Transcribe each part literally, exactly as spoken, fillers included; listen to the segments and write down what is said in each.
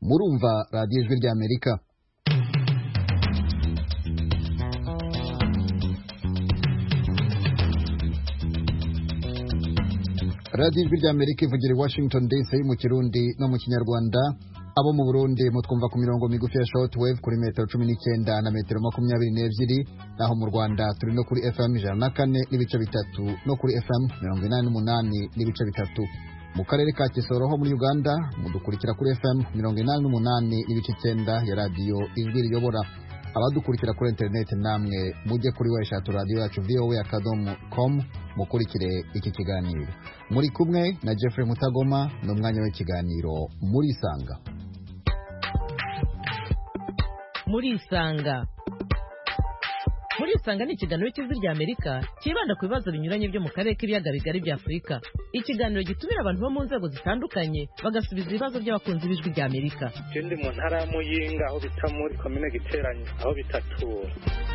murumva radiyo ijwi ry'Amerika. radiyo ijwi ry'Amerika ivugira i Washington D C mu Kirundi no mu Kinyarwanda. Abo mu Burundi mutwumva ku mirongo migufi ya shortwave kuri metero cumi n'icyenda na metero makumyabiri n'ebyiri, naho mu Rwanda turi no kuri F M ijana na kane n'ibice bitatu no kuri F M mirongo inani n'umunani n'ibice bitatu. Mu karere ka Kisoro ho muri Uganda mudukurikira kuri F M mirongo inani n'umunani n'ibice icyenda ya radiyo ijwi riyobora. Abadukurikira kuri internet namwe mujye kuri weshatu radio yacu v o a akadomo com mukurikire iki kiganiro. Muri kumwe na Jeffrey Mutagoma n'umwanya w'ikiganiro muri Sanga. Muri Sanga Muri Sanga ni ikiganiro cy'ijwi ry'Amerika kibanda ku bibazo binyuranye byo mu karere k'ibiyaga bigari bya Afurika. Ikiganiro gitumira abantu bo mu nzego zitandukanye bagasubiza ibibazo by'abakunzi b'ijwi ry'Amerika. Ndi mu ntara ya Muyinga aho bita muri komine Giteranye aho bitatura.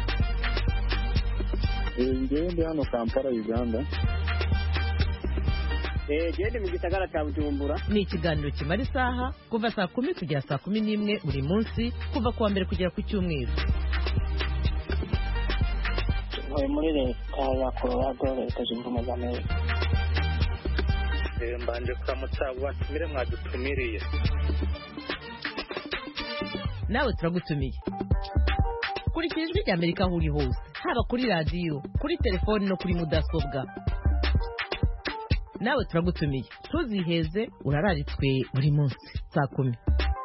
Ngewe ndi hano Kampala Uganda. Eh gende mu gisagara cya Bujumbura. Ni ikiganiro kimara isaha kuva saa kumi kugera saa kumi n'imwe buri munsi kuva kuwa mbere kugera ku cyumweru. Oye muri leta ya Colorado leta zunze ubumwe za Amerika. Eh mbanje kuramutsa watumire mwadutumiriye. Nawe turagutumiye. Kurikira ijwi ry'Amerika aho uri hose, haba kuri radiyo, kuri telefoni no kuri mudasobwa. Nawe turagutumiye. Tuziheze urararitswe buri munsi saa kumi.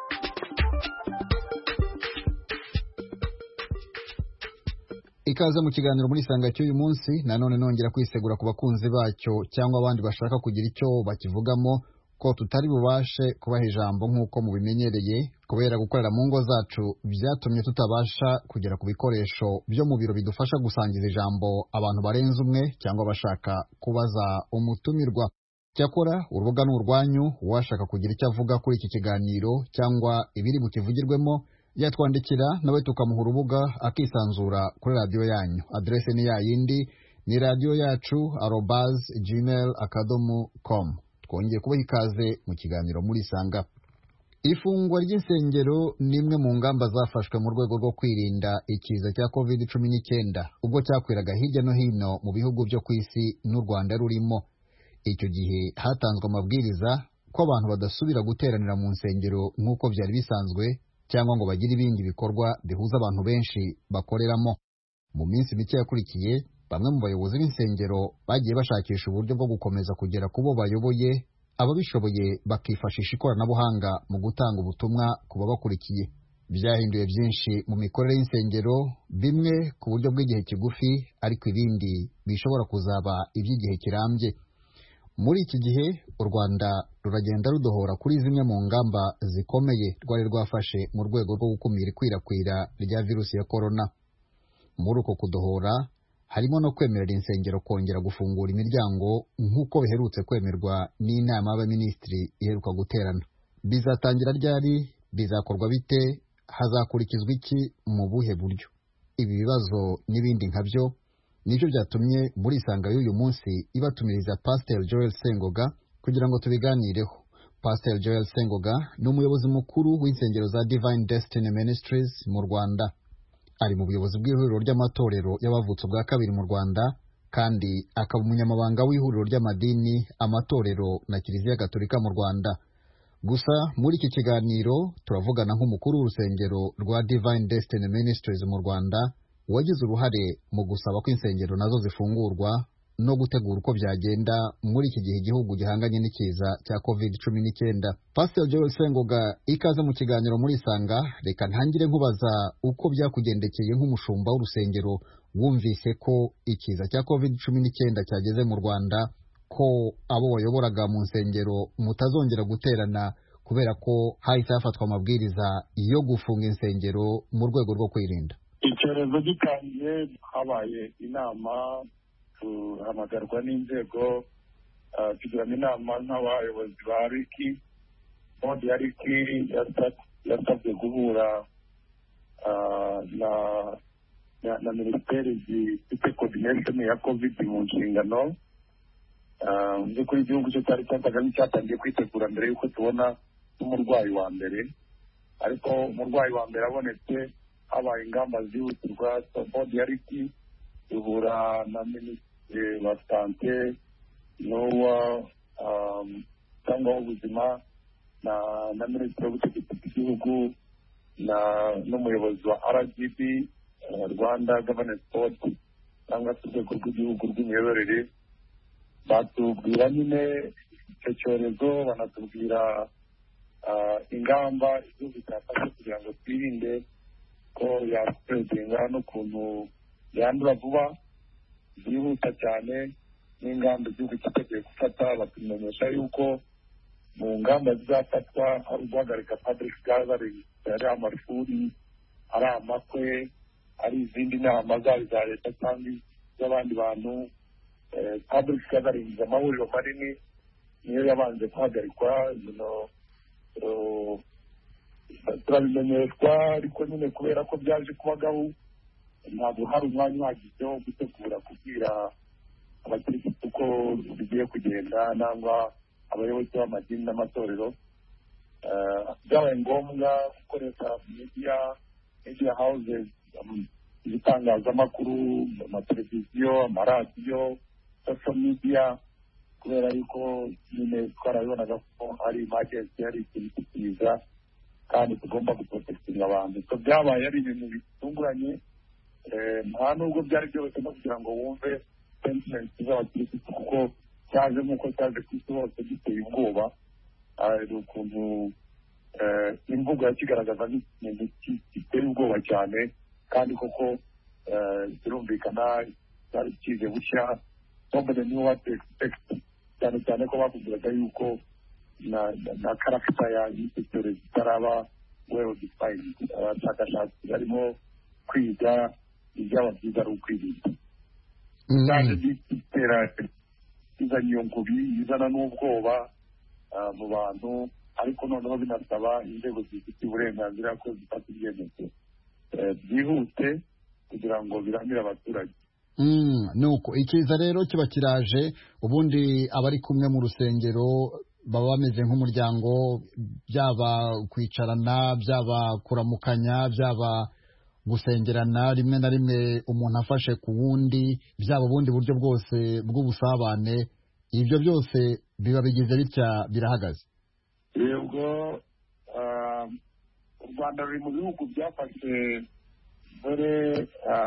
Ikaze mu kiganiro muri Sanga cy'uyu munsi, nanone nongera kwisegura ku bakunzi bacyo cyangwa abandi bashaka kugira icyo bakivugamo ko tutari bubashe kubaha ijambo nk'uko mubimenyereye kubera gukorera mu ngo zacu byatumye tutabasha kugera ku bikoresho byo mu biro bidufasha gusangiza ijambo abantu barenze umwe cyangwa bashaka kubaza umutumirwa. Cyakora urubuga ni urwanyu, uwashaka kugira icyo avuga kuri iki kiganiro cyangwa ibiri bukivugirwemo yatwandikira nawe tukamuha urubuga akisanzura kuri radiyo yanyu. Adrese ni yayindi, ni radiyo yacu arobase gmail akadomo com. Twongeye kubaha ikaze mu kiganiro muri Sanga. Ifungwa ry'insengero ni imwe mu ngamba zafashwe mu rwego rwo kwirinda ikiza cya covid cumi n'icyenda ubwo cyakwiraga hirya no hino mu bihugu byo ku isi n'u Rwanda rurimo. Icyo gihe hatanzwe amabwiriza ko abantu badasubira guteranira mu nsengero nk'uko byari bisanzwe cyangwa ngo bagire ibindi bikorwa bihuza abantu benshi bakoreramo. Mu minsi mike yakurikiye, bamwe mu bayobozi b'insengero bagiye bashakisha uburyo bwo gukomeza kugera ku bo bayoboye, ababishoboye bakifashisha ikoranabuhanga mu gutanga ubutumwa ku babakurikiye. Byahinduye byinshi mu mikorere y'insengero, bimwe ku buryo bw'igihe kigufi ariko ibindi bishobora kuzaba iby'igihe kirambye. Muri iki gihe u Rwanda ruragenda rudohora kuri zimwe mu ngamba zikomeye rwari rwafashe mu rwego rwo gukumira ikwirakwira rya virusi ya korona. Muri uko kudohora harimo no kwemerera insengero kongera gufungura imiryango nk'uko biherutse kwemerwa n'inama y'abaminisitiri iheruka guterana. Bizatangira ryari? Bizakorwa bite? Hazakurikizwa iki? Mu buhe buryo? Ibi bibazo n'ibindi nkabyo nicyo byatumye muri Sanga y'uyu munsi ibatumiriza Pastor Joel Sengoga kugira ngo tubiganireho. Pastor Joel Sengoga ni umuyobozi mukuru w'insengero za Divine Destiny Ministries mu Rwanda. Ari mu buyobozi bw'ihuriro ry'amatorero y'abavutse bwa kabiri mu Rwanda kandi akaba umunyamabanga w'ihuriro ry'amadini, amatorero na Kiliziya Gatolika mu Rwanda. Gusa muri iki kiganiro turavugana nk'umukuru w'urusengero rwa Divine Destiny Ministries mu Rwanda wagize uruhare mu gusaba ko insengero nazo zifungurwa no gutegura uko byagenda muri iki gihe igihugu gihanganye n'ikiza cya covid cumi n'icyenda. Pastor Joel Sengoga, ikaze mu kiganiro muri Sanga. Reka ntangire nkubaza uko byakugendekeye nk'umushumba w'urusengero wumvise ko ikiza cya covid cumi n'icyenda cyageze mu Rwanda, ko abo wayoboraga mu nsengero mutazongera guterana kubera ko hahise hafatwa amabwiriza yo gufunga insengero mu rwego rwo kwirinda. Icyorezo gitangiye habaye inama, tuhamagarwa n'inzego, tugirana inama nk'abayobozi ba Riki. Bodi ya Riki yasabwe guhura na minisiteri zifite coordination ya covid mu nshingano. Nzi ko igihugu cyo cyari cyatangiye kwitegura mbere y'uko tubona n'umurwayi wa mbere ariko umurwayi wa mbere abonetse habaye ingamba zihutirwa. Bodi ya riti ihura na minisitiri wa sante n'uwa cyangwa w'ubuzima na na minisitiri w'ubutegetsi bw'igihugu na n'umuyobozi wa R G B, Rwanda Governance Board cyangwa se urwego rw'igihugu rw'imiyoborere. Batubwira nyine icyo cyorezo, banatubwira ingamba igihugu cyafashe kugira ngo twirinde ko yasipredinga n'ukuntu yandura vuba byihuta cyane, n'ingamba igihugu cyiteguye gufata. batumenyesha yuko mu ngamba zizafatwa ari uguhagarika public gathering, ari amashuri, ari amakwe, ari izindi nama zaba iza leta cyangwa iz'abandi bantu. Public gathering, amahuriro manini niyo yabanje guhagarikwa. turabimenyeshwa, ariko nyine kubera ko byaje kubagaho ntabwo hari umwanya uhagije wo gutegura kubwira abakirisitu uko bigiye kugenda, nangwa abayobozi b'amadini n'amatorero. byabaye ngombwa gukoresha media media houses, ibitangazamakuru, amateleviziyo, amaradiyo, social media, kubera yuko nyine twarabibonaga ko ari emergency, ari ikintu cyiza kandi tugomba guprotekitinga abantu. so byabaye ari ibintu bitunguranye, nta nubwo byari byoroshye no kugira ngo wumve sentiment z'abakirisitu, kuko cyaje nk'uko cyaje ku isi hose giteye ubwoba. hari ukuntu imvugo yakigaragaza nk'ikintu giteye ubwoba cyane, kandi koko birumvikana cyari kije bushya. nobody knew what to expect, cyane cyane ko bakubwiraga yuko na na karagita ya y'icyo cyorezo itaraba well defined. abashakashatsi barimo kwiga ibyaba byiza ari ukwirinda. cyaje gitera izana iyo ngubi, izana n'ubwoba mu bantu, ariko noneho binasaba inzego zifite uburenganzira ko zifata ibyemezo byihute kugira ngo biramire abaturage. nuko ikiza rero kiba kiraje, ubundi abari kumwe mu rusengero baba bameze nk'umuryango, byaba kwicarana, byaba kuramukanya, byaba gusengerana, rimwe na rimwe umuntu afashe ku wundi, byaba ubundi buryo bwose bw'ubusabane. ibyo byose biba bigize bitya birahagaze. yego, u Rwanda ruri mu bihugu byafashe dore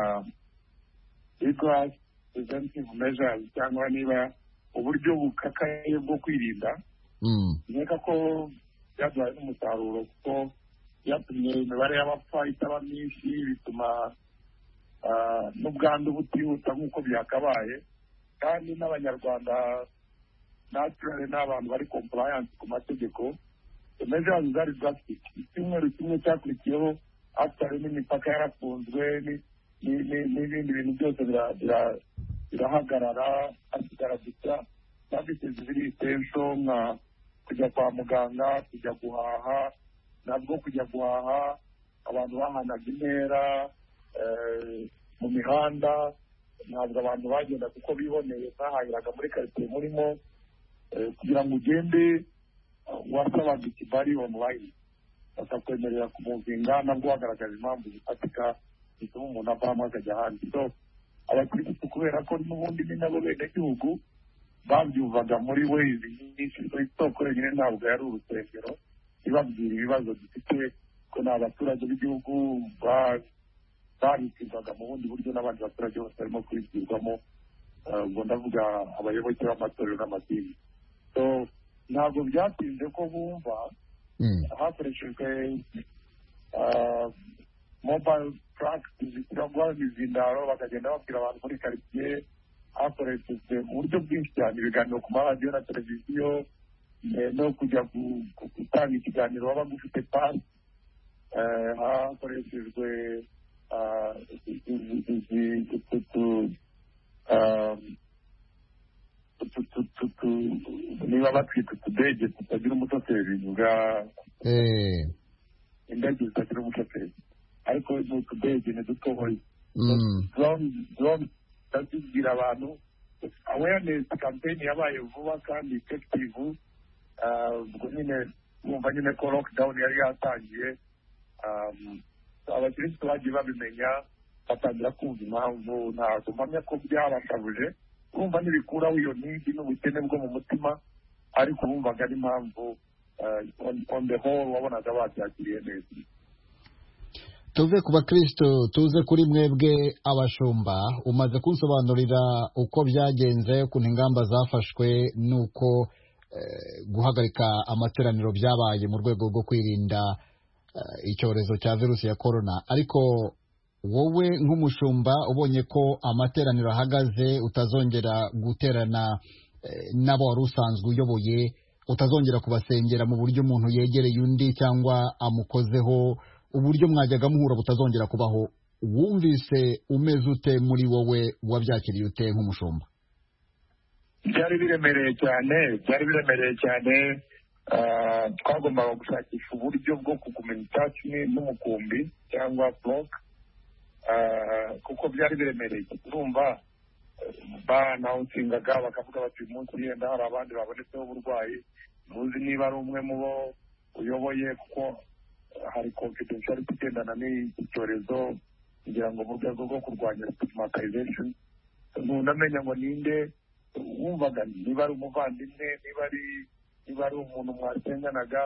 equal preventive measures, cyangwa niba uburyo bukakaye bwo kwirinda. nkeka ko byaduhaye n'umusaruro, kuko byatumye imibare y'abapfa itaba myinshi, bituma n'ubwandu butihuta nk'uko byakabaye, kandi n'abanyarwanda naturally ni abantu bari compliance ku mategeko. measures zari drastic. icyumweru kimwe cyakurikiyeho hatari n'imipaka yarafunzwe, n'ibindi bintu byose birahagarara, hasigara gusa services ziri essential, nka kujya kwa muganga, kujya guhaha. nabwo kujya guhaha abantu bahanaga intera mu mihanda, ntabwo abantu bagenda kuko biboneye, bahahiraga muri karitsiye murimo. kugira ngo ugende wasabaga ikibari online, bakakwemerera kumuvinga, nabwo wagaragaza impamvu zifatika zituma umuntu avamo akajya ahandi. so abakirisitu kubera ko n'ubundi ni nabo bene gihugu, babyumvaga muri ways nyinshi. so isoko yenyine ntabwo yari urusengero ibabwira ibibazo dufite, ko ni abaturage b'igihugu babikirwaga mu bundi buryo n'abandi baturage bose barimo kubibwirwamo. ubwo ndavuga abayoboke b'amatorero n'amadini. so ntabwo byatinze ko bumva, hakoreshejwe mobile trucks zishyirwa imizindaro, bakagenda babwira abantu muri karitsiye. hakoreshejwe uburyo bwinshi cyane, ibiganiro ku maradiyo na televiziyo, no kujya gutanga ikiganiro waba ufite pasi. hakoreshejwe niba batwita utudege tutagira umushoferi, bivuga indege zitagira umushoferi, ariko ni utudege ni dutoya. ndabibwira abantu awareness campaign yabaye vuba kandi effective. ubwo nyine bumva nyine ko lockdown yari yatangiye, abakirisitu bagiye babimenya batangira kumva impamvu. Ntabwo mpamya ko byabashabuje, urumva ntibikuraho iyo nigi n'ubukene bwo mu mutima, ariko bumvaga ari impamvu on the whole wabonaga babyakiriye neza. tuve ku bakristo tuze kuri mwebwe abashumba. Umaze kunsobanurira uko byagenze, ukuntu ingamba zafashwe, nuko eh, guhagarika amateraniro byabaye mu rwego rwo kwirinda eh, icyorezo cya virusi ya corona. Ariko wowe nk'umushumba ubonye ko amateraniro ahagaze, utazongera guterana eh, n'abo wari usanzwe uyoboye, utazongera kubasengera mu buryo umuntu yegereye undi cyangwa amukozeho, uburyo mwajyaga muhura butazongera kubaho, wumvise umeze ute muri wowe, wabyakiriye ute nk'umushumba? Byari biremereye cyane, byari biremereye cyane. Twagombaga gushakisha uburyo bwo kugumana icyatsi n'umukumbi cyangwa block, kuko byari biremereye. Urumva banawutingaga bakavuga bati uyu munsi yenda hari abandi babonetseho uburwayi, ntuzi niba ari umwe mu bo uyoboye, kuko hari confidentiality igendana n'iki cyorezo, kugira ngo mu rwego rwo kurwanya stigmatization ntunamenya ngo ninde. Wumvaga niba ari umuvandimwe, niba ari niba ari umuntu mwasenganaga.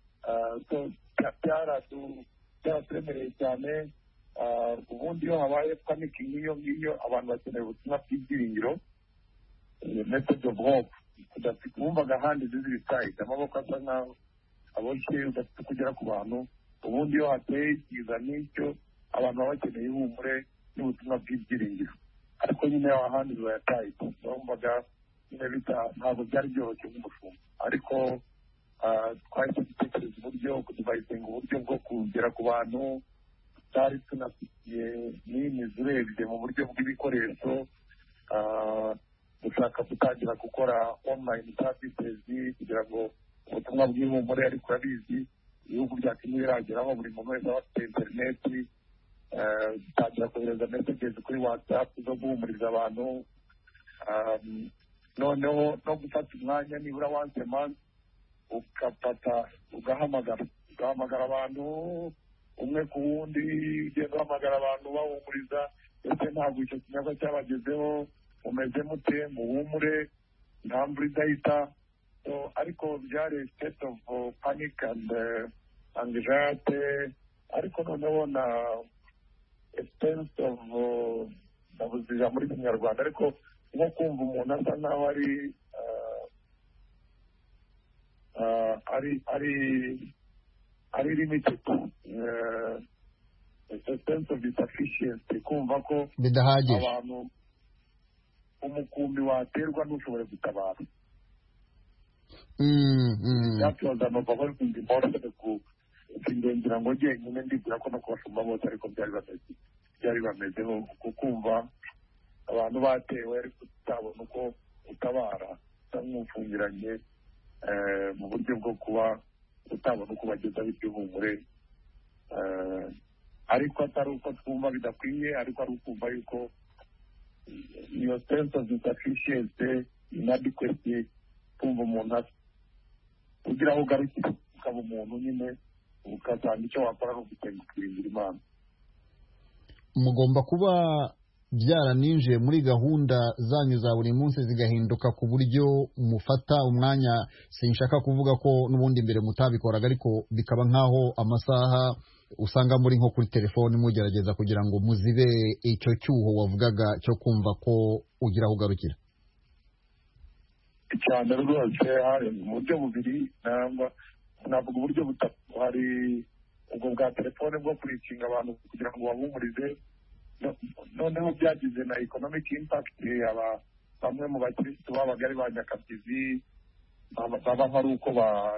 Byaraturemereye cyane. Ubundi iyo habaye panic nk'iyo ngiyo, abantu bakeneye ubutumwa bw'ibyiringiro, message of hope. Wumvaga ahandi ziziri side, amaboko asa nkaho aboshye, udafite kugera ku bantu. Ubundi iyo hateye ikiza n'icyo, abantu baba bakeneye ihumure n'ubutumwa bw'ibyiringiro, ariko nyine ahandi bayataye. Bumvaga nyine bita ntabwo byari byoroshye nk'umushumba, ariko twahise dutekereza uburyo, kudivayisinga uburyo bwo kugera ku bantu. Tutari tunafitiye n'imizi urebye mu buryo bw'ibikoresho, dushaka gutangira gukora online services kugira ngo ubutumwa bw'ihumure, ariko urabizi ibihugu byacu ntibirageraho buri muntu wese aba afite interineti. Dutangira kohereza messages kuri WhatsApp zo guhumuriza abantu, noneho no gufata umwanya nibura once a month ugafata ugahamagara ugahamagara abantu umwe ku wundi, ugenda uhamagara abantu bahumuriza, ese ntabwo icyo kinyabwa cyabagezeho, mumeze mute, muhumure, nta mvura idahita. Ariko byari state of panic and anxiety, ariko noneho na sense of nabuzija muri kinyarwanda, ariko nko kumva umuntu asa nkaho ari ari ari ari limited, a sense of insufficiency, kumva ko bidahagije abantu umukumbi waterwa ntushobore gutabara. byatubaza amavamo y'ibindi mbona ku ngira ngo ngiye nyine ndibwira ko no kubashumba bose ariko byari bameze byari bamezeho kukumva abantu batewe ariko tutabona uko utabara nk'ufungiranye mu buryo bwo kuba utabona uko bageza iby'ihumure, ariko atari uko twumva bidakwiye, ariko ari ukumva yuko iyo sense of insufficiency inadequacy, kumva umuntu kugira aho ugarukira ukaba umuntu nyine ukazana icyo wakora no gusenga ukirindira Imana. Mugomba kuba byaraninjiye muri gahunda zanyu za buri munsi zigahinduka ku buryo mufata umwanya, sinshaka kuvuga ko n'ubundi mbere mutabikoraga, ariko bikaba nk'aho amasaha usanga muri nko kuri telefoni mugerageza kugira ngo muzibe icyo cyuho wavugaga cyo kumva ko ugira aho ugarukira. Cyane rwose hari mu buryo bubiri, nangwa navuga uburyo butatu. Hari ubwo bwa telefone bwo kurikinga abantu kugira ngo babumurize, noneho byagize na economic impact. aba bamwe mu bakirisitu babaga ari ba nyakabyizi baba hari uko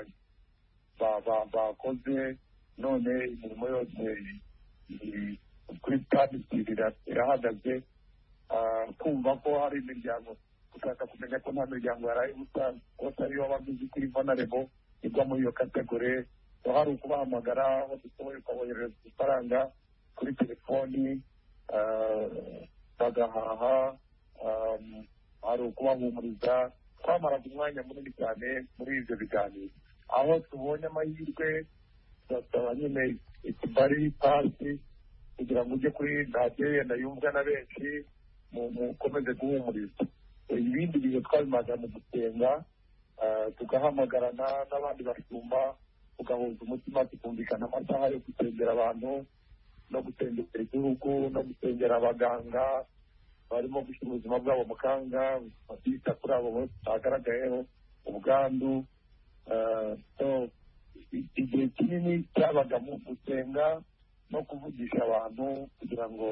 bakoze, none imirimo yose kuri stade irahagaze. Kumva ko hari imiryango, gushaka kumenya ko nta miryango yaraye ubusa, kose ariyo wabaguzi kuri vulnerable igwa muri iyo kategori. Hari ukubahamagara aho dushoboye ukaboherereza ifaranga kuri telefoni bagahaha, hari ukubahumuriza. Twamaraga umwanya munini cyane muri ibyo biganiro, aho tubonye amahirwe tugasaba nyine ikibari pasi kugira ngo ujye kuri radiyo yenda yumvwa na benshi mukomeze guhumuriza. Ibindi bihe twabimaze mu gusenga, tugahamagarana n'abandi bashumba, tugahuza umutima, tukumvikana amasaha yo gusengera abantu no gusengera igihugu no gusengera abaganga barimo gushyira ubuzima bwabo mu kanga, batita kuri abo bose bagaragayeho ubwandu. Igihe kinini cyabaga mu gusenga no kuvugisha abantu kugira ngo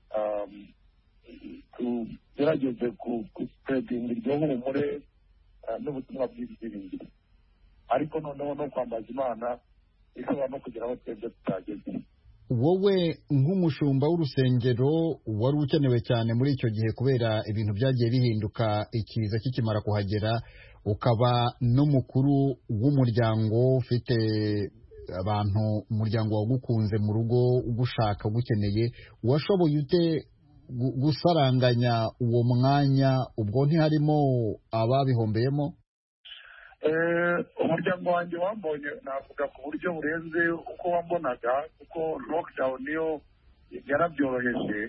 tugerageze gusipredinga iryo humure n'ubutumwa bw'ibyiringiro, ariko noneho no kwambaza Imana ishobora no kugira aho twebwe tutageze. Wowe nk'umushumba w'urusengero wari ukenewe cyane muri icyo gihe kubera ibintu byagiye bihinduka ikiza kikimara kuhagera, ukaba n'umukuru w'umuryango ufite abantu umuryango wagukunze mu rugo ugushaka ugukeneye, washoboye ute gusaranganya uwo mwanya? Ubwo ntiharimo ababihombeyemo? Umuryango wanjye wambonye navuga ku buryo burenze uko wambonaga, kuko lockdown yo yarabyoroheje.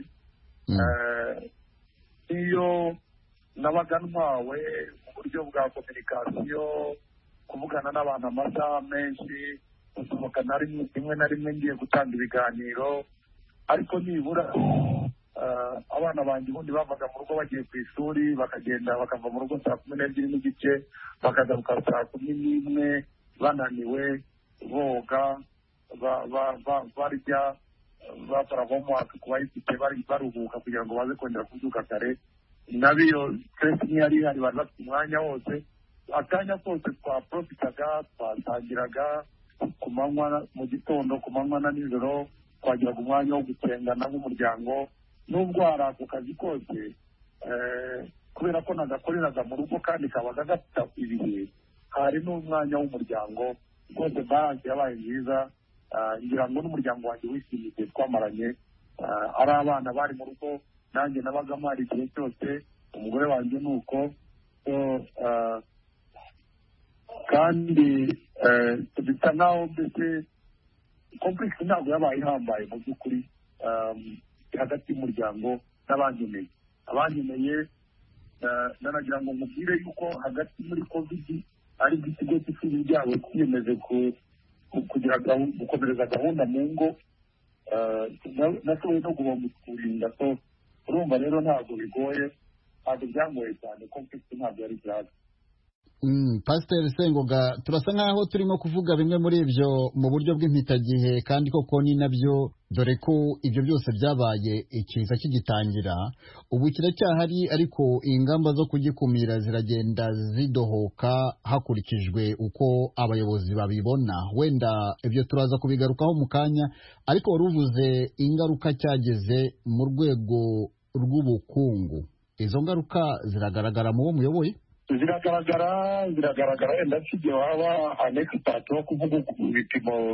Iyo nabaga ntwawe mu buryo bwa kominikasiyo, kuvugana n'abantu amasaha menshi, gusohoka na rimwe na rimwe ngiye gutanga ibiganiro, ariko nibura abana banjye ubundi bavaga mu rugo bagiye ku ishuri, bakagenda bakava mu rugo saa kumi n'ebyiri n'igice, bakagaruka saa kumi n'imwe bananiwe, boga, barya, bakora homework ku bayifite, baruhuka kugira ngo baze kongera kubyuka kare. Nabiyo stress ntiyari ihari, bari bafite umwanya wose, akanya kose twaprofitaga, twatangiraga ku manywa, mu gitondo, ku manywa na nijoro, twagiraga umwanya wo gusengana nk'umuryango. Nubwo hari ako kazi kose, kubera ko nagakoreraga mu rugo kandi kabaga gafite ibihe, hari n'umwanya w'umuryango rwose. Balance yabaye nziza, ngira ngo n'umuryango wanjye wishimiye twamaranye, ari abana bari mu rugo, nanjye nabaga mpari igihe cyose, umugore wanjye ni uko. Kandi bisa nkaho mbese komplekisi ntabwo yabaye ihambaye mu by'ukuri hagati y'umuryango n'abankeneye. Abankeneye nanagira ngo mubwire yuko hagati muri covid ari ikigo cy'ishuri ryabo twiyemeje kugira gukomereza gahunda mu ngo, nashoboye no guhomba kurinda. So urumva rero ntabwo bigoye, ntabwo byangoye cyane, komplekisi ntabwo yari byaje. Pasiteri Sengoga, turasa nkaho turimo kuvuga bimwe muri ibyo mu buryo bw'impitagihe, kandi koko ni nabyo, dore ko ibyo byose byabaye ikiza kigitangira. Ubu kiracyahari, ariko ingamba zo kugikumira ziragenda zidohoka hakurikijwe uko abayobozi babibona. Wenda ibyo turaza kubigarukaho mu kanya, ariko wari uvuze ingaruka cyageze mu rwego rw'ubukungu. Izo ngaruka ziragaragara mu bo muyoboye? Ziragaragara, ziragaragara wenda sibyo waba anexpert wo kuvuga ibipimo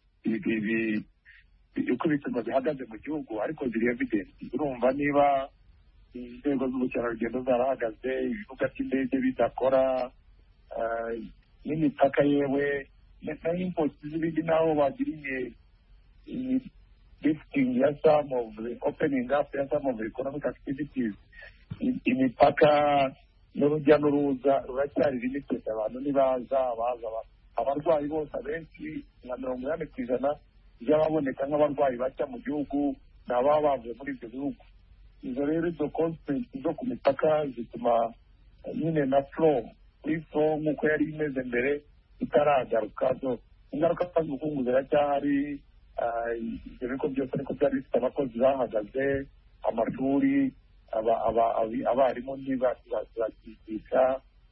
uko ibipimo bihagaze mu gihugu, ariko ziri evidence. Urumva niba inzego z'ubukerarugendo zarahagaze, ibibuga by'indege bidakora, n'imipaka yewe na import z'ibindi naho bagiriye lifting ya some of the opening up ya some of the economic activities, imipaka n'urujya n'uruza ruracyari limited. Abantu ntibaza, baza abarwayi bose abenshi nka mirongo inani ku ijana by'ababoneka nk'abarwayi bashya mu gihugu ni ababa bavuye muri ibyo bihugu. Izo rero izo constraints zo ku mipaka zituma nyine na flow kuri flow nk'uko yari imeze mbere itaragaruka. So ingaruka z'ubukungu ziracyahari. Ibyo bigo byose ariko byari bifite abakozi bahagaze, amashuri, abarimu ntibakigisha,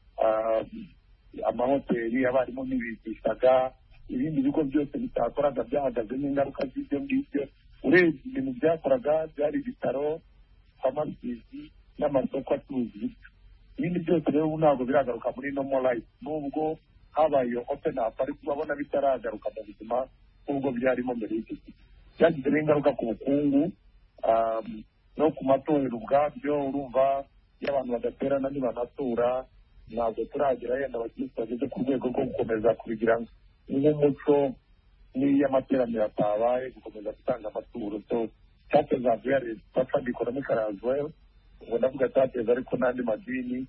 amahoteli abarimu ntibigishaga, ibindi bigo byose bitakoraga byahagaze n'ingaruka z'ibyo ngibyo. Urebye ibintu byakoraga byari ibitaro, famasizi n'amasoko acuruza ibiryo. Ibindi byose rero ubu ntabwo biragaruka muri normal life, nubwo habaye iyo open up, ariko urabona bitaragaruka mu buzima nk'ubwo byarimo mbere y'icyo gihe. Byagize ingaruka ku bukungu no ku matorero ubwabyo. Urumva iyo abantu badaterana ntibanatura, ntabwo turagera yenda abakirisitu bageze ku rwego rwo gukomeza kubigira nk'umuco n'iyo amateraniro atabaye gukomeza gutanga amaturo. So cyateza very fund economic as well, ubwo ndavuga cyateza ariko n'andi madini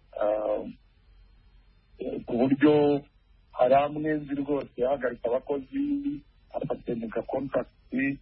ku buryo hari amwe nzi rwose yahagarika abakozi afatenika kontakiti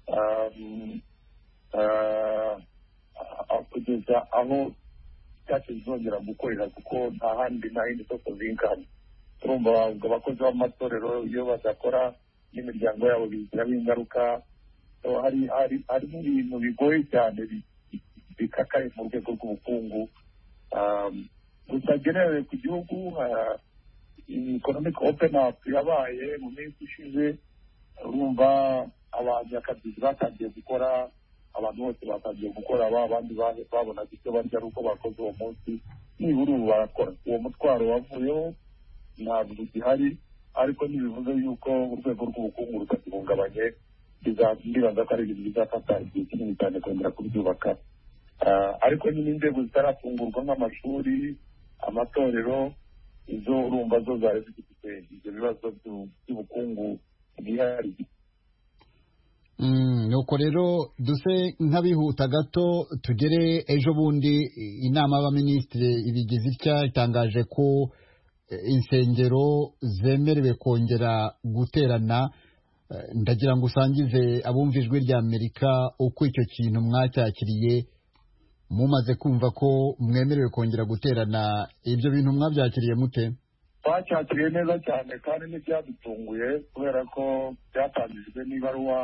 kugeza aho cyacu zizongera gukorera, kuko nta handi nta yindi soko z'inkamo. turumva ubwo abakozi b'amatorero iyo badakora n'imiryango yabo bigiraho ingaruka. hari hari harimo ibintu bigoye cyane bikakaye mu rwego rw'ubukungu. gusa generally ku gihugu economic open up yabaye mu minsi ishize, urumva abantu akazi batangiye gukora, abantu bose batangiye gukora, ba bandi babonaga icyo barya ari uko bakoze uwo munsi, nibura ubu barakora. uwo mutwaro wavuyeho ntabwo ugihari, ariko ntibivuze yuko urwego rw'ubukungu rutakihungabanye. ndibaza ko ari ibintu bizafata igihe kinini cyane kongera kubyubaka. ariko nyine inzego zitarafungurwa nk'amashuri, amatorero, izo urumva zo zari zifite ibyo bibazo by'ubukungu bwihariye. nuko rero duse nk'abihuta gato tugere ejo bundi inama y'abaminisitiri ibigize itya itangaje ko insengero zemerewe kongera guterana. ndagira ngo usangize abumva ijwi rya Amerika uko icyo kintu mwacyakiriye, mumaze kumva ko mwemerewe kongera guterana. ibyo bintu mwabyakiriye mute? twacyakiriye neza cyane kandi ntibyadutunguye, kubera ko byatangijwe n'ibaruwa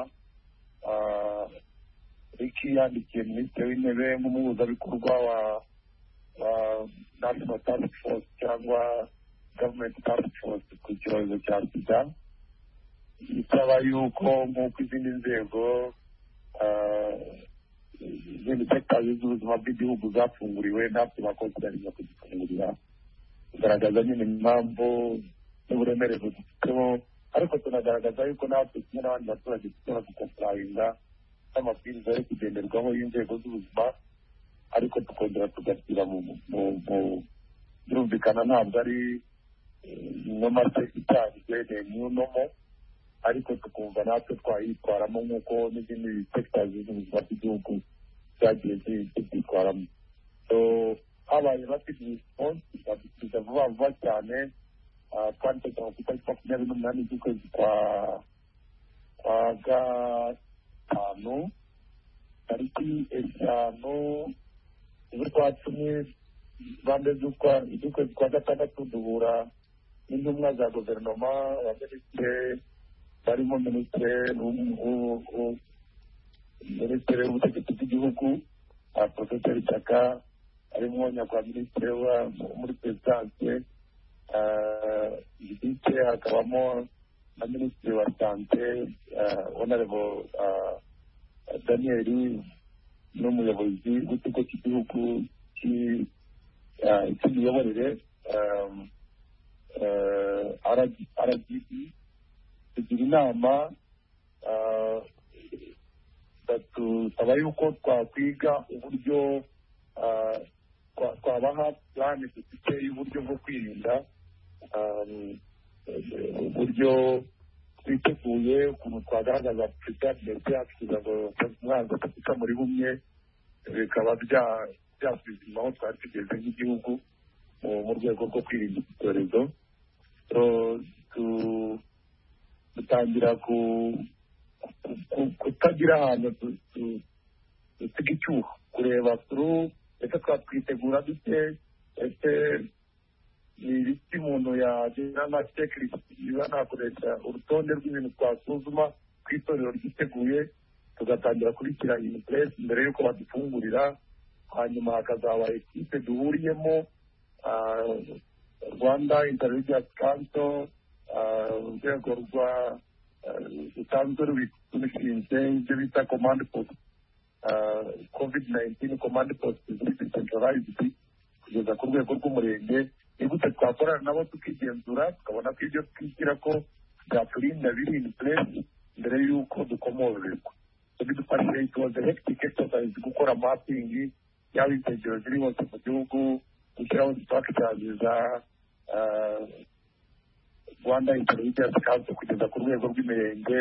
Riki yandikiye minisitiri w'intebe nk'umuhuzabikorwa wa national task force cyangwa government task force ku cyorezo cya sida, isaba yuko nk'uko izindi nzego izindi sekitari z'ubuzima bw'igihugu zafunguriwe natwe bakonsideranya kuzifungurira, kugaragaza nyine impamvu n'uburemere bufiteho, ariko tunagaragaza yuko natwe kimwe n'abandi baturage dushobora gukomplainga n'amabwiriza yo kugenderwaho y'inzego z'ubuzima, ariko tukongera tugashyira mu birumvikana ntabwo ari nomase itanzwe new normal, ariko tukumva natwe twayitwaramo nk'uko n'izindi sekitari z'ubuzima bw'igihugu zagiye zitwaramo. habaye rapid response, badusubiza vuba vuba cyane. twanditse ku itariki makumyabiri n'umunani z'ukwezi kwa kwa gatanu, tariki eshanu z'ukwa cumi bande z'ukwezi kwa gatandatu duhura n'intumwa za guverinoma, abaminisitiri barimo minisitiri minisitiri w'ubutegetsi bw'igihugu Profeseri Shyaka, harimo nyakubahwa minisitiri muri perezidanse igice, hakabamo na minisitiri wa sante honorable Daniel, n'umuyobozi w'ikigo cy'igihugu cy'imiyoborere R G B. tugira inama, batusaba yuko twakwiga uburyo twabaha plani dufite y'uburyo bwo kwirinda, uburyo twiteguye, ukuntu twagaragaza preparedness yacu kugira ngo umwanzi atapfa muri bumwe, bikaba byasuzuma aho twari tugeze nk'igihugu mu rwego rwo kwirinda iki cyorezo. dutangira kutagira ahantu dusiga icyuho, kureba turu ese twatwitegura dute, ese ni ibiki umuntu yagira nka checklist, niba nakoresha urutonde rw'ibintu twasuzuma ku itorero ryiteguye, tugatangira kubishyira in place mbere y'uko badufungurira. hanyuma hakazaba ekipe duhuriyemo, Rwanda Interreligious Council, urwego rwa rusanzwe rubishinzwe ibyo bita command post, covid nineteen command post decentralized, kugeza ku rwego rw'umurenge. ni gute twakorana nabo tukigenzura, tukabona ko ibyo twigira ko byaturinda biri in place mbere y'uko dukomorerwa. bidufashije, it was a hectic exercise gukora mapping y'aho insengero ziri hose mu gihugu, gushyiraho structures za Rwanda Intelligence Council kugeza ku rwego rw'imirenge.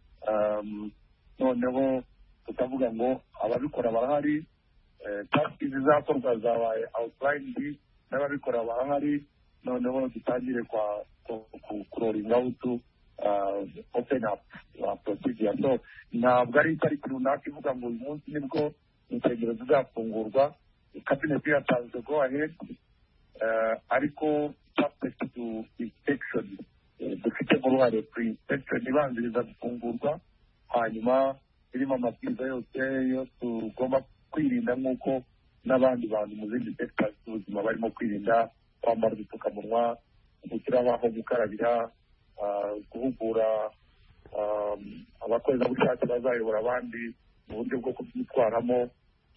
Noneho tukavuga ngo ababikora barahari, taski zizakorwa zabaye outlined n'ababikora barahari, noneho dutangire kwa rolling out open up procedure. So ntabwo ari itariki runaka ivuga ngo uyu munsi nibwo insengero zizafungurwa. Cabinet yatanze go ahead, ariko subject to inspection. Dufite mu ruhare pre-inspection ibanziriza gufungurwa, hanyuma irimo amabwiriza yose yo tugomba kwirinda nk'uko n'abandi bantu mu zindi sectors z'ubuzima barimo kwirinda, kwambara udupfukamunwa, gushyiraho aho gukarabira, guhugura abakorerabushake bazayobora abandi mu buryo bwo kubyitwaramo,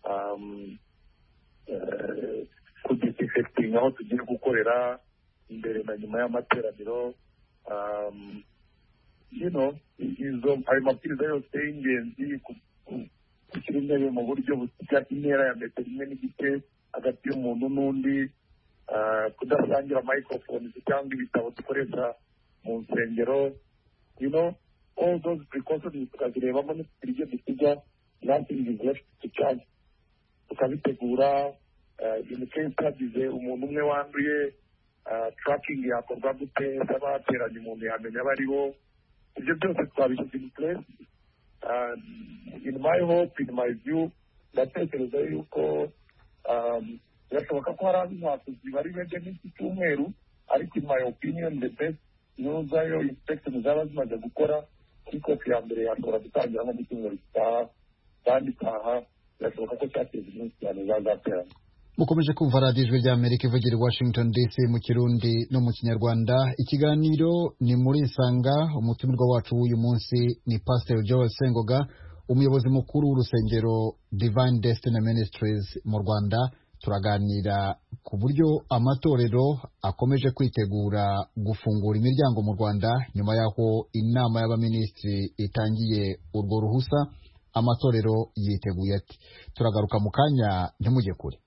kudisinfecting aho tugiye gukorera imbere na nyuma y'amateraniro. you know izo ayo mabwiriza yose y'ingenzi, gushyira intebe mu buryo busiga intera ya metero imwe n'igice hagati y'umuntu n'undi, kudasangira microphone cyangwa ibitabo dukoresha mu nsengero, you know all those precautions tukazirebamo n'ibyo dusiga. Nothing is left to chance, tukabitegura. In case hagize umuntu umwe wanduye, tracking yakorwa gute, abateranye umuntu yamenya abo ari bo. Ibyo byose twabishyize in place. In my hope, in my view, ndatekereza yuko birashoboka ko hari abihakuzi bari bege n'iki cyumweru, ariko in my opinion the best nuzayo inspection zaba zimaze gukora, ariko ya mbere yashobora gutangira nko mu cyumweru gitaha, kandi taha birashoboka ko cyateza iminsi cyane zazaterana. Mukomeje kumva radiyo ijwi rya Amerika ivugira i Washington D C mu Kirundi no mu Kinyarwanda. Ikiganiro ni muri Isanga. Umutumirwa wacu w'uyu munsi ni Pastor Joel Sengoga, umuyobozi mukuru w'urusengero Divine Destiny Ministries mu Rwanda. Turaganira ku buryo amatorero akomeje kwitegura gufungura imiryango mu Rwanda nyuma y'aho inama y'abaminisitiri itangiye urwo ruhusa. Amatorero yiteguye ati. Turagaruka mu kanya, ntimujye kure.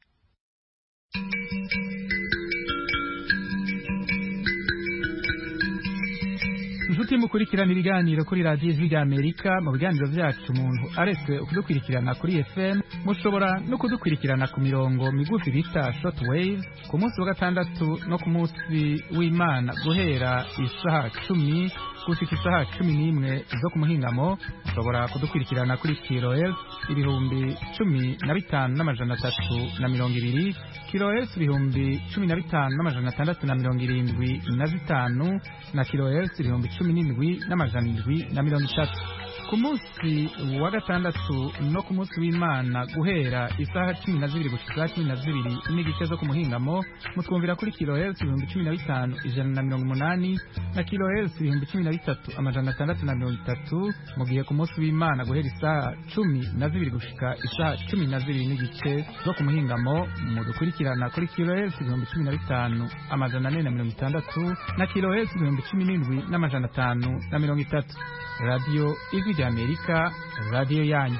Inshuti mukurikirana ibiganiro kuri radiyo ijwi rya Amerika. Mu biganiro byacu umuntu aretse kudukurikirana kuri F M, mushobora no kudukurikirana ku mirongo migufi bita short wave ku munsi wa gatandatu no ku munsi w'Imana guhera isaha cumi gushika isaha cumi n'imwe zo ku muhingamo. Mushobora kudukurikirana kuri kilohertz ibihumbi cumi na bitanu n'amajana atatu na mirongo ibiri, kilohertz ibihumbi cumi na bitanu n'amajana atandatu na mirongo irindwi na zitanu, na kilohertz ibihumbi cumi n'indwi n'amajana indwi na mirongo itatu. Ku munsi wa gatandatu no ku munsi w'Imana guhera isaha cumi na zibiri gushika cumi na zibiri n'igice zo ku muhingamo, mutwumvira kuri kilohertz ibihumbi cumi na bitanu ijana na mirongo umunani, na kilohertz ibihumbi cumi na bitatu amajana atandatu na mirongo itatu. Mu gihe ku munsi w'Imana guhera isaha cumi na zibiri gushika isaha cumi na zibiri n'igice zo ku muhingamo, mudukurikirana kuri kilohertz ibihumbi cumi na bitanu amajana ane na mirongo itandatu, na kilohertz ibihumbi cumi n'indwi n'amajana atanu na mirongo itatu. Radio Ijwi rya Amerika, radio yanyu.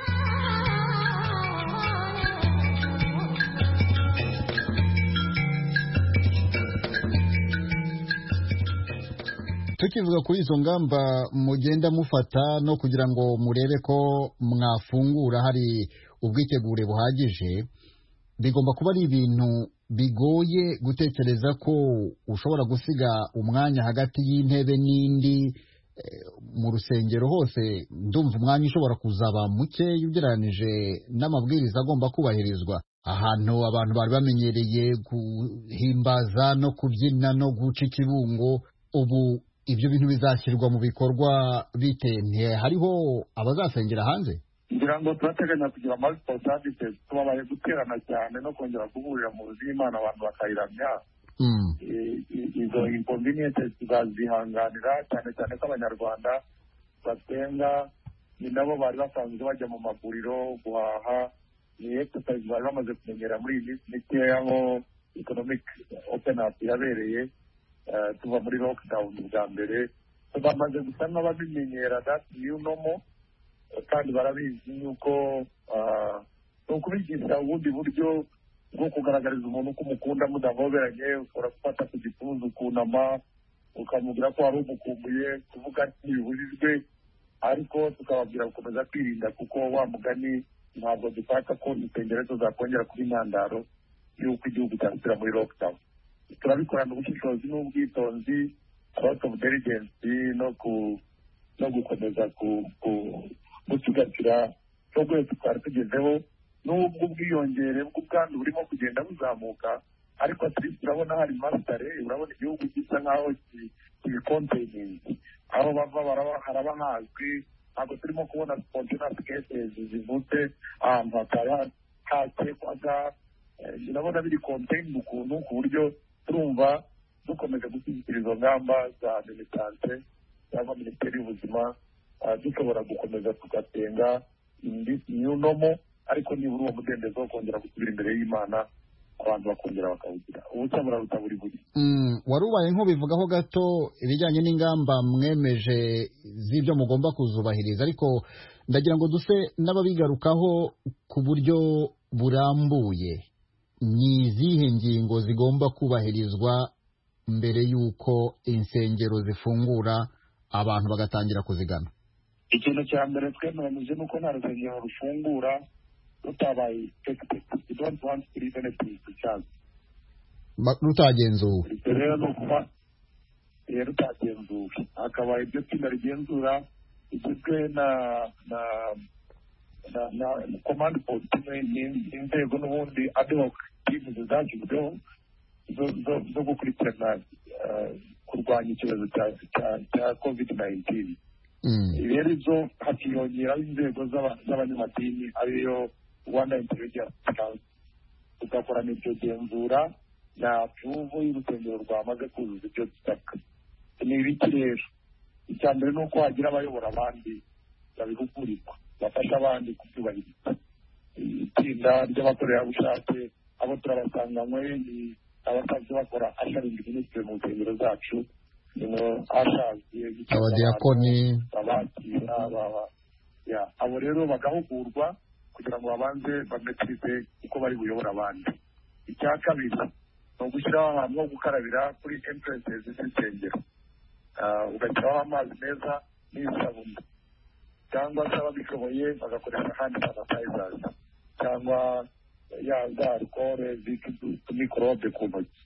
Tukivuga kuri izo ngamba mugenda mufata no kugira ngo murebe ko mwafungura hari ubwitegure buhagije, bigomba kuba ari ibintu bigoye gutekereza ko ushobora gusiga umwanya hagati y'intebe n'indi. Mu rusengero hose ndumva umwanya ushobora kuzaba muke ugereranije n'amabwiriza agomba kubahirizwa. Ahantu abantu bari bamenyereye guhimbaza no kubyina no guca ikibungo, ubu ibyo bintu bizashyirwa mu bikorwa bite? Hariho abazasengera hanze? Ngira ngo turateganya kugira multiple services, tubabaye guterana cyane no kongera guhurira mu nzu y'Imana abantu bakayiramya. Izo inconveniences tuzazihanganira, cyane cyane ko Abanyarwanda basenga ni nabo bari basanzwe bajya mu maguriro guhaha. Ni exercise bari bamaze kumenyera muri iyi minsi mikeya aho economic open up yabereye tuva muri lockdown bwa mbere. Bamaze gusa n'ababimenyera that new normal, kandi barabizi yuko ni ukubigisha ubundi buryo bwo kugaragariza umuntu ko umukunda mudahoberanye. Ushobora gufata ku gipfunsi ukunama, ukamubwira ko wari umukumbuye kuvuga ntibibujijwe, ariko tukababwira gukomeza kwirinda kuko wa mugani ntabwo dufata ko insengero tuzakongera kuba intandaro y'uko igihugu cyasubira muri lockdown. Turabikorana ubushishozi n'ubwitonzi, out of diligence, no ku no gukomeza gusigasira progress twari tugezeho, n'ubwo ubwiyongere bw'ubwandu burimo kugenda buzamuka, ariko atari turabona hari masitare, urabona igihugu gisa nk'aho kibikonteningi, aho bava haraba hazwi, ntabwo turimo kubona spontaneous cases zivutse ahantu hatari hakekwaga. Urabona biri contained ukuntu ku buryo turumva dukomeje gushyigikira izo ngamba za minisante cyangwa minisiteri y'ubuzima, dushobora gukomeza tugatenga indi nyunomo, ariko nibura uwo mudendezo wo kongera gusubira imbere y'Imana abantu bakongera bakawugira ubusa buraruta buri buri. Wari ubaye nk'ubivugaho gato ibijyanye n'ingamba mwemeje z'ibyo mugomba kuzubahiriza, ariko ndagira ngo duse n'ababigarukaho ku buryo burambuye. Ni izihe ngingo zigomba kubahirizwa mbere y'uko insengero zifungura abantu bagatangira kuzigana? Ikintu cya mbere twemeranyije ni uko nta rusengero rufungura rutabaye expected. We don't want to leave anything to chance. Rutagenzuwe. Rero ni ukuba rutagenzuwe. Hakaba ibyo tsinda rigenzura igizwe na na na na command post n'inzego n'ubundi ad hoc teams zashyizweho zo gukurikirana kurwanya icyorezo cya covid nineteen. Rero izo hakiyongeraho inzego z'abanyamadini ariyo Rwanda Intelligence Council, tugakorana iryo genzura na approval y'urusengero rwamaze kuzuza ibyo dusabwa. Ni ibiki rero? Icya mbere ni uko hagira abayobora abandi babihugurirwa, bafasha abandi kubyubahiriza. Itsinda ry'abakorerabushake abo turabasanganywe ni abasanzwe bakora asharingi minisitiri mu nsengero zacu, ashaziye abadiyakoni, abakira, abo rero bagahugurwa kugira ngo babanze bametirize uko bari buyobora abandi. Icya kabiri ni ugushyiraho ahantu ho gukarabira kuri entrances z'insengero, ugashyiraho amazi meza n'isabune, cyangwa se ababishoboye bagakoresha hand sanitizers cyangwa ya za alcohol ziki mikorobe ku ntoki.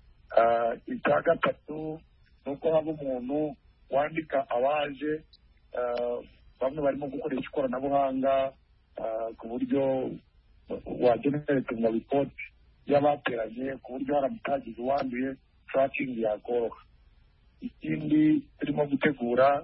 Icya gatatu ni uko haba umuntu wandika abaje, bamwe barimo gukoresha ikoranabuhanga ku buryo wagenekereza ripoti y'abateranye ku buryo haramutse hagize uwanduye tracking yakoroha. Ikindi turimo gutegura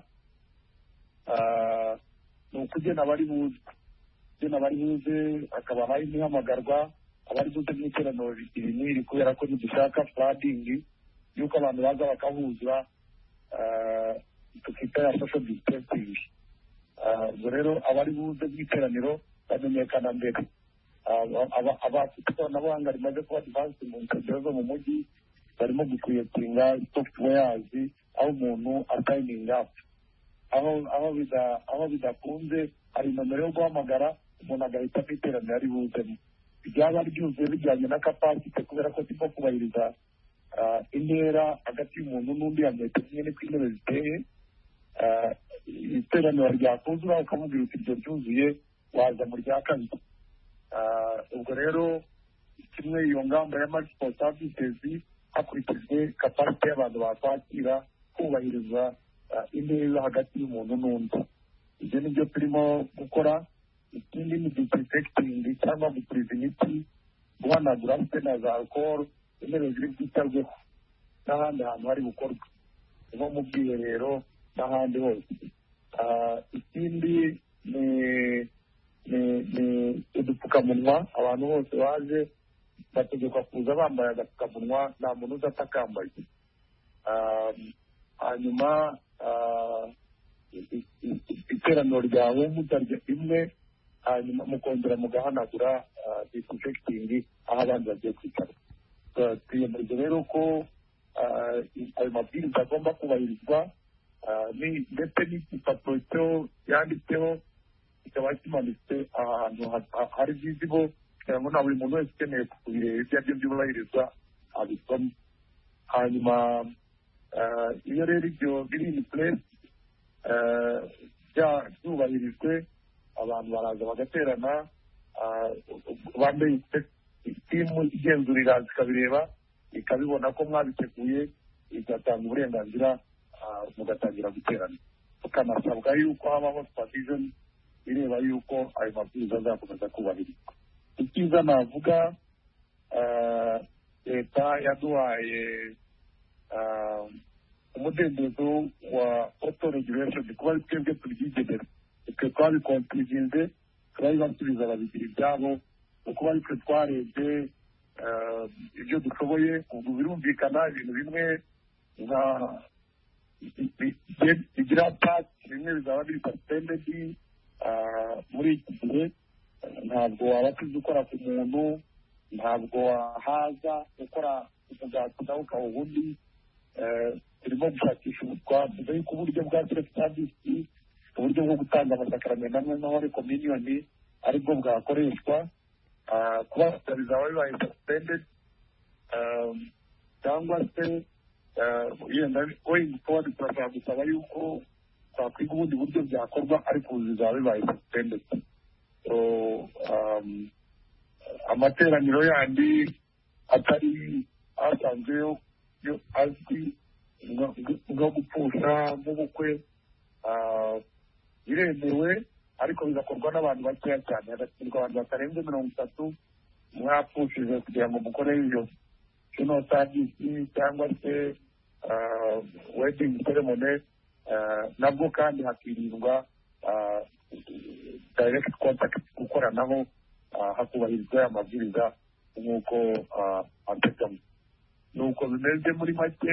ni ukugena abari buze, kugena abari buze hakaba hari n'ihamagarwa abari buze mu iteraniro iri n'iri, kubera ko ntidushaka flooding y'uko abantu baza bakahuzura tukita ya social distancing. Ubwo rero abari buze mu iteraniro bamenyekana mbere. Abafite ikoranabuhanga rimaze kuba advance mu nsengero zo mu mujyi barimo gukuyetinga softwares aho umuntu asayininga up, aho aho bida aho bidakunze hari nomero yo guhamagara umuntu agahita mu iteraniro ari buzemo. Byaba byuzuye bijyanye na capacity, kubera ko turimo kubahiriza intera hagati y'umuntu n'undi ya metero imwe n'uko intebe ziteye. Iteraniro ryakuzura ukamubwira uti ibyo byuzuye waza mu rya kabiri. Ubwo rero kimwe iyo ngamba ya multiple services hakurikijwe capacity y'abantu bakwakira, kubahiriza intera hagati y'umuntu n'undi. Ibyo ni byo turimo gukora. Ikindi ni disinfecting cyangwa gupuriza imiti, guhanagura na za alcohol intebe ziri bwitabweho n'ahandi hantu hari gukorwa nko mu bwiherero n'ahandi hose. Ikindi ni ni udupfukamunwa, abantu bose baje bategekwa kuza bambaye agapfukamunwa, nta muntu uza atakambaye. Hanyuma iteraniro ryawe mutarya imwe, hanyuma mukongera mugahanagura disinfecting aho abandi bagiye kwicara. Twiyemeje rero ko ayo mabwiriza agomba kubahirizwa, ndetse n'igipapuro cyo yanditseho kikaba kimanitse ahantu hari visible kugira ngo na buri muntu wese ukeneye kubireba ibyo aribyo byubahirizwa abisome. Hanyuma iyo rero ibyo biri in place byubahirijwe abantu baraza bagaterana bambaye timu igenzurira zikabireba ikabibona ko mwabiteguye igatanga uburenganzira mugatangira guterana tukanasabwa yuko habaho supervision ireba yuko ayo mabwiriza azakomeza kubahirizwa. icyiza navuga leta yaduhaye umudendezo wa auto regulation kuba ari twebwe tubyigenera twe twabikontiriginze turabibasubiza babigira ibyabo kuko ari twe twarebye ibyo dushoboye ubu birumvikana ibintu bimwe nka bigira pati bimwe bizaba biri suspended muri iki gihe ntabwo waba tuzi gukora ku muntu ntabwo wahaza gukora umugati nawe ukaba ubundi turimo gushakisha twavuze yuko uburyo bwa self service uburyo bwo gutanga amasakaramentu amwe n'ahore communion aribwo bwakoreshwa kuba bizaba bibaye suspended cyangwa se yenda going forward turashaka gusaba yuko twakwiga ubundi buryo byakorwa ariko ubu bizaba bibaye suspended. Amateraniro yandi atari asanzwe azwi nko gupfusha nk'ubukwe biremewe ariko bigakorwa n'abantu bakeya cyane hagatsindwa abantu batarenze mirongo itatu mwapfushije kugira ngo mukore iyo kino sadisi cyangwa se wedding ceremony nabwo kandi hakirindwa direct contact gukoranaho hakubahirizwa amabwiriza nk'uko ateganywa. nuko bimeze muri make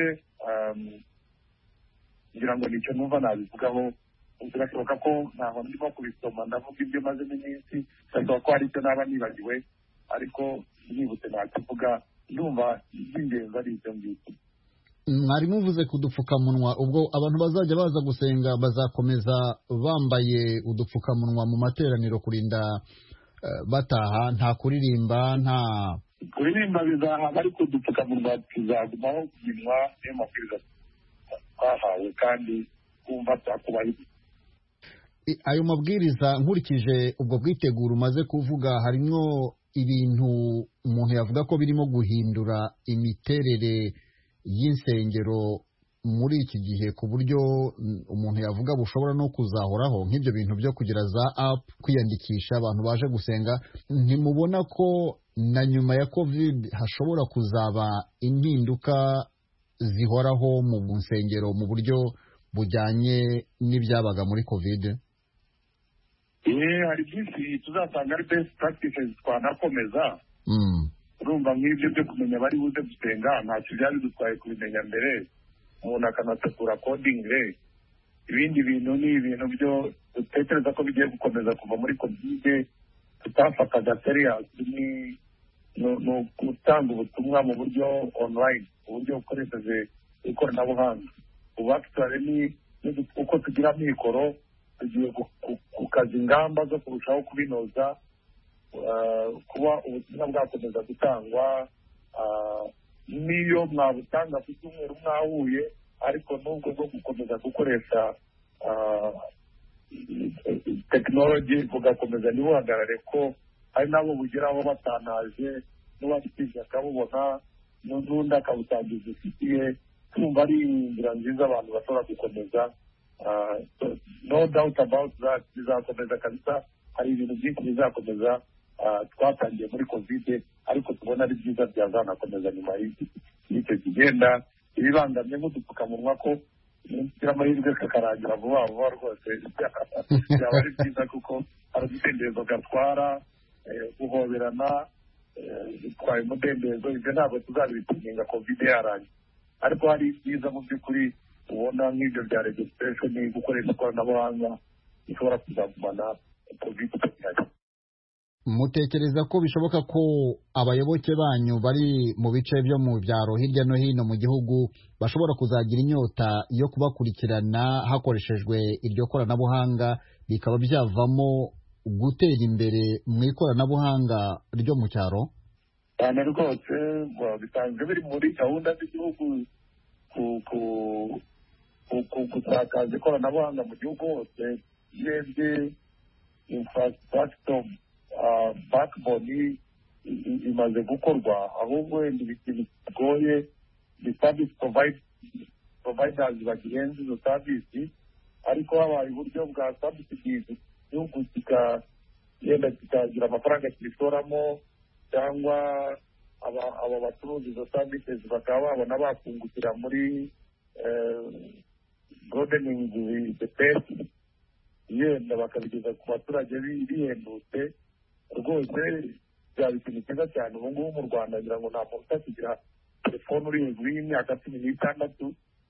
ngira ngo nicyo numva nabivugaho birashoboka ko ntaho ndimo kubisoma ndavuga ibyo maze n'iminsi bisaba ko hari icyo naba nibagiwe ariko nibutse nakivuga ndumva iby'ingenzi ari ibyo ngibyo. mwari muvuze ku dupfukamunwa ubwo abantu bazajya baza gusenga bazakomeza bambaye udupfukamunwa mu materaniro kurinda bataha nta kuririmba nta kuririmba bizahaba ariko udupfukamunwa tuzagumaho kunywa niyo mabwiriza twahawe kandi kumva byakubahiriza. ayo mabwiriza nkurikije ubwo bwiteguro umaze kuvuga harimo ibintu umuntu yavuga ko birimo guhindura imiterere y'insengero muri iki gihe ku buryo umuntu yavuga bushobora no kuzahoraho nk'ibyo bintu byo kugira za app kwiyandikisha abantu baje gusenga. ntimubona ko na nyuma ya covid hashobora kuzaba impinduka zihoraho mu nsengero mu buryo bujyanye n'ibyabaga muri covid? hari byinshi tuzasanga ari best practices twanakomeza. urumva nk'ibyo byo kumenya bari buze gusenga ntacyo byari dutwaye kubimenya mbere umuntu akanategura coding. ibindi bintu ni ibintu byo dutekereza ko bigiye gukomeza kuva muri covid tutafataga serious ni gutanga ubutumwa mu buryo online uburyo bukoresheje ikoranabuhanga. ubu actually ni uko tugira mikoro tugiye gukaza ingamba zo kurushaho kubinoza kuba ubutumwa bwakomeza gutangwa n'iyo mwabutanga ku cyumweru mwahuye ariko n'ubwo bwo gukomeza gukoresha tekinoloji bugakomeza ntibuhagarare ko hari n'abo bugeraho batanaje n'uwabitinya akabubona n'undi akabutangiza ifitiye twumva ari inzira nziza abantu bashobora gukomeza. no doubt about that bizakomeza kabisa hari ibintu byinshi bizakomeza twatangiye muri covid ariko tubona ari byiza byazanakomeza nyuma y'icyo kigenda ibibangamye nk'udupfukamunwa ko kugira amahirwe kakarangira vuba vuba rwose byaba ari byiza kuko hari umudendezo gatwara guhoberana bitwaye umudendezo ibyo ntabwo tuzabitinyinga covid yarangiye ariko hari byiza mu by'ukuri ubona nk'ibyo bya registration gukoresha ikoranabuhanga bishobora kuzagumana covid. mutekereza ko bishoboka ko abayoboke banyu bari mu bice byo mu byaro hirya no hino mu gihugu bashobora kuzagira inyota yo kubakurikirana hakoreshejwe iryo koranabuhanga bikaba byavamo gutera imbere mu ikoranabuhanga ryo mu cyaro? cyane rwose bisanzwe biri muri gahunda z'igihugu gusakaza ikoranabuhanga mu gihugu hose. urebye infrastructure backbone imaze gukorwa, ahubwo wenda ikintu kigoye ni service providers bagihenze izo service, ariko habaye uburyo bwa subsidies igihugu kikagenda kikagira amafaranga kibitoramo, cyangwa aba bacuruza izo services bakaba babona bakungukira muri broadening the base, yenda bakabigeza ku baturage bihendutse. Rwose byaba ikintu cyiza cyane. Ubu ngubu mu Rwanda ngira ngo nta muntu utakigira telefone uri hejuru y'imyaka cumi n'itandatu,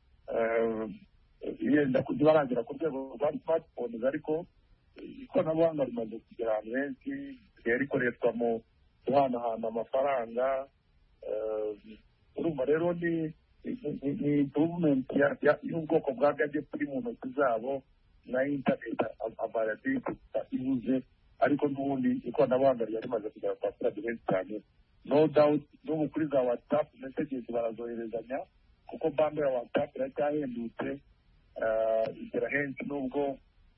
yenda kujya baragera ku rwego rwa smartphones, ariko ikoranabuhanga rimaze kugera ahantu henshi, risigaye rikoreshwa mu guhanahana amafaranga. Urumva rero ni ni improvement y'ubwoko bwa gadget iri mu ntoki zabo na internet availability ibuze, ariko n'ubundi ikoranabuhanga ryari rimaze kugera ku baturage benshi cyane. No doubt n'ubu kuri za WhatsApp messages barazoherezanya, kuko bando ya WhatsApp iracyahendutse, igera henshi nubwo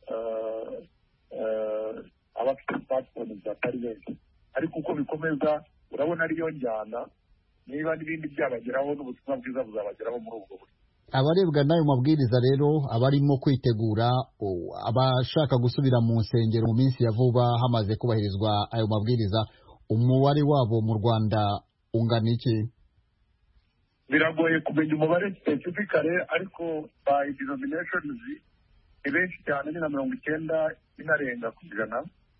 abafite smartphones batari benshi, ariko uko bikomeza urabona ariyo njyana, niba n'ibindi byabageraho n'ubutumwa bwiza buzabageraho muri ubwo buryo. Abarebwa n'ayo mabwiriza rero, abarimo kwitegura, abashaka gusubira mu nsengero mu minsi ya vuba hamaze kubahirizwa ayo mabwiriza, umubare wabo mu Rwanda ungana iki? Biragoye kumenya umubare specifically, ariko by denominations ni benshi cyane, ni na mirongo icyenda inarenga ku ijana.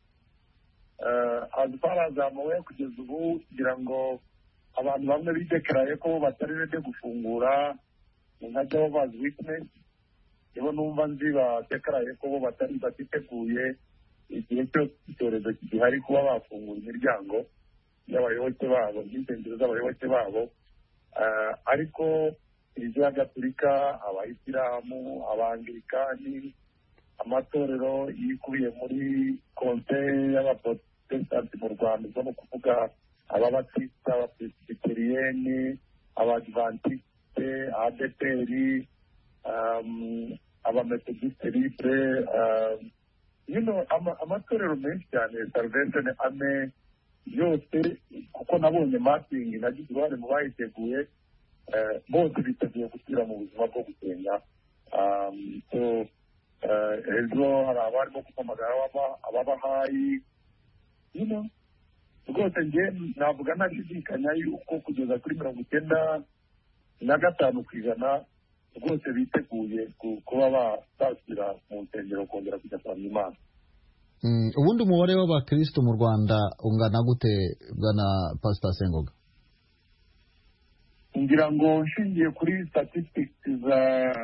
as far as amawe kugeza ubu kugira ngo abantu bamwe bidekaraye ko batari rede gufungura nka Jehovah's Witness, nibo numva nzi badekaraye ko bo batari batiteguye igihe cyose icyorezo gihari kuba bafungura imiryango y'abayoboke babo n'insengero z'abayoboke babo. Ariko Kiliziya Gatolika, Abayisilamu, Abangilikani, amatorero yikubiye muri konseyi y'abaprotestanti mu Rwanda, zo no kuvuga ababatista, abapresbiteriyeni, abadventiste, adeperi, abametodiste libre, you know, amatorero menshi cyane, Salvation Army yose, kuko nabonye mapping nagize uruhare mu bayiteguye, bose biteguye gusubira mu buzima bwo gusenga. So ejo hari abarimo guhamagara ababahayi, you know, rwose njye navuga ntashidikanya yuko kugeza kuri mirongo icyenda na gatanu ku ijana rwose biteguye kuba basubira mu nsengero kongera kujya kuramya Imana. Ubundi umubare w'abakristo mu Rwanda ungana gute bwana Pastor Sengoga? Ngira ngo nshingiye kuri statistics za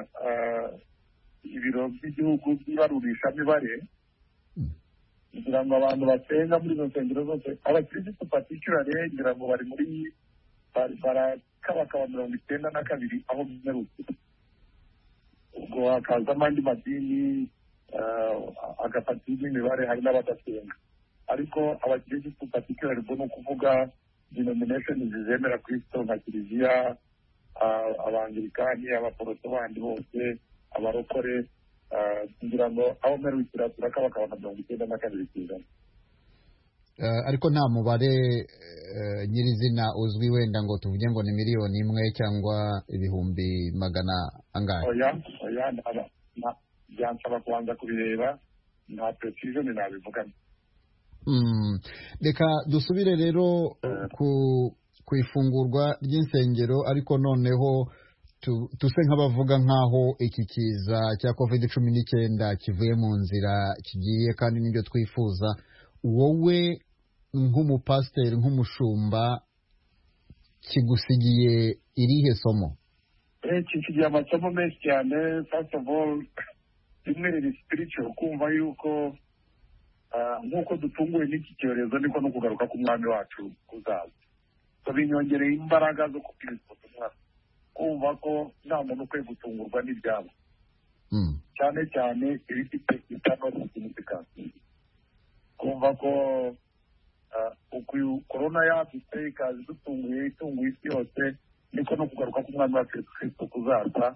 ibiro by'igihugu by'ibarurisha mibare, ngira ngo abantu basenga muri izo nsengero zose, abakristo particularly ngira ngo bari muri barakabakaba mirongo icyenda na kabiri aho bimerutse. Ubwo hakazamo andi madini agafatira imibare, hari n'abadasenga, ariko abakristo particularly ubwo ni ukuvuga denominations zizemera Kristo nka Kiliziya, Abangilikani, Abaporoso bandi bose, abarokore, kugira ngo aho mperukira turakabakaba na mirongo icyenda na kabiri ku ijana. Ariko nta mubare nyirizina uzwi, wenda ngo tuvuge ngo ni miliyoni imwe cyangwa ibihumbi magana angahe? Oya, oya, byansaba kubanza kubireba, nta precision nabivugana. Reka dusubire rero ku ifungurwa ry'insengero, ariko noneho tuse nk'abavuga nk'aho iki kiza cya covid cumi n'icyenda kivuye mu nzira kigiye, kandi n'ibyo twifuza. Wowe nk'umupasiteri, nk'umushumba, kigusigiye irihe somo? Kigusigiye amasomo menshi cyane. First of all, rimwe riri spiritual, kumva yuko nk'uko dutunguwe n'iki cyorezo niko no kugaruka k'umwami wacu kuzaza. So binyongereye imbaraga zo kubwiriza ubutumwa, kumva ko nta muntu ukwiye gutungurwa n'ibyabo, cyane cyane ibifite internal significance. Kumva ko uku korona yadutse ikaza idutunguye, itunguye isi yose, niko no kugaruka k'umwami wacu Yesu Kristo kuzaza.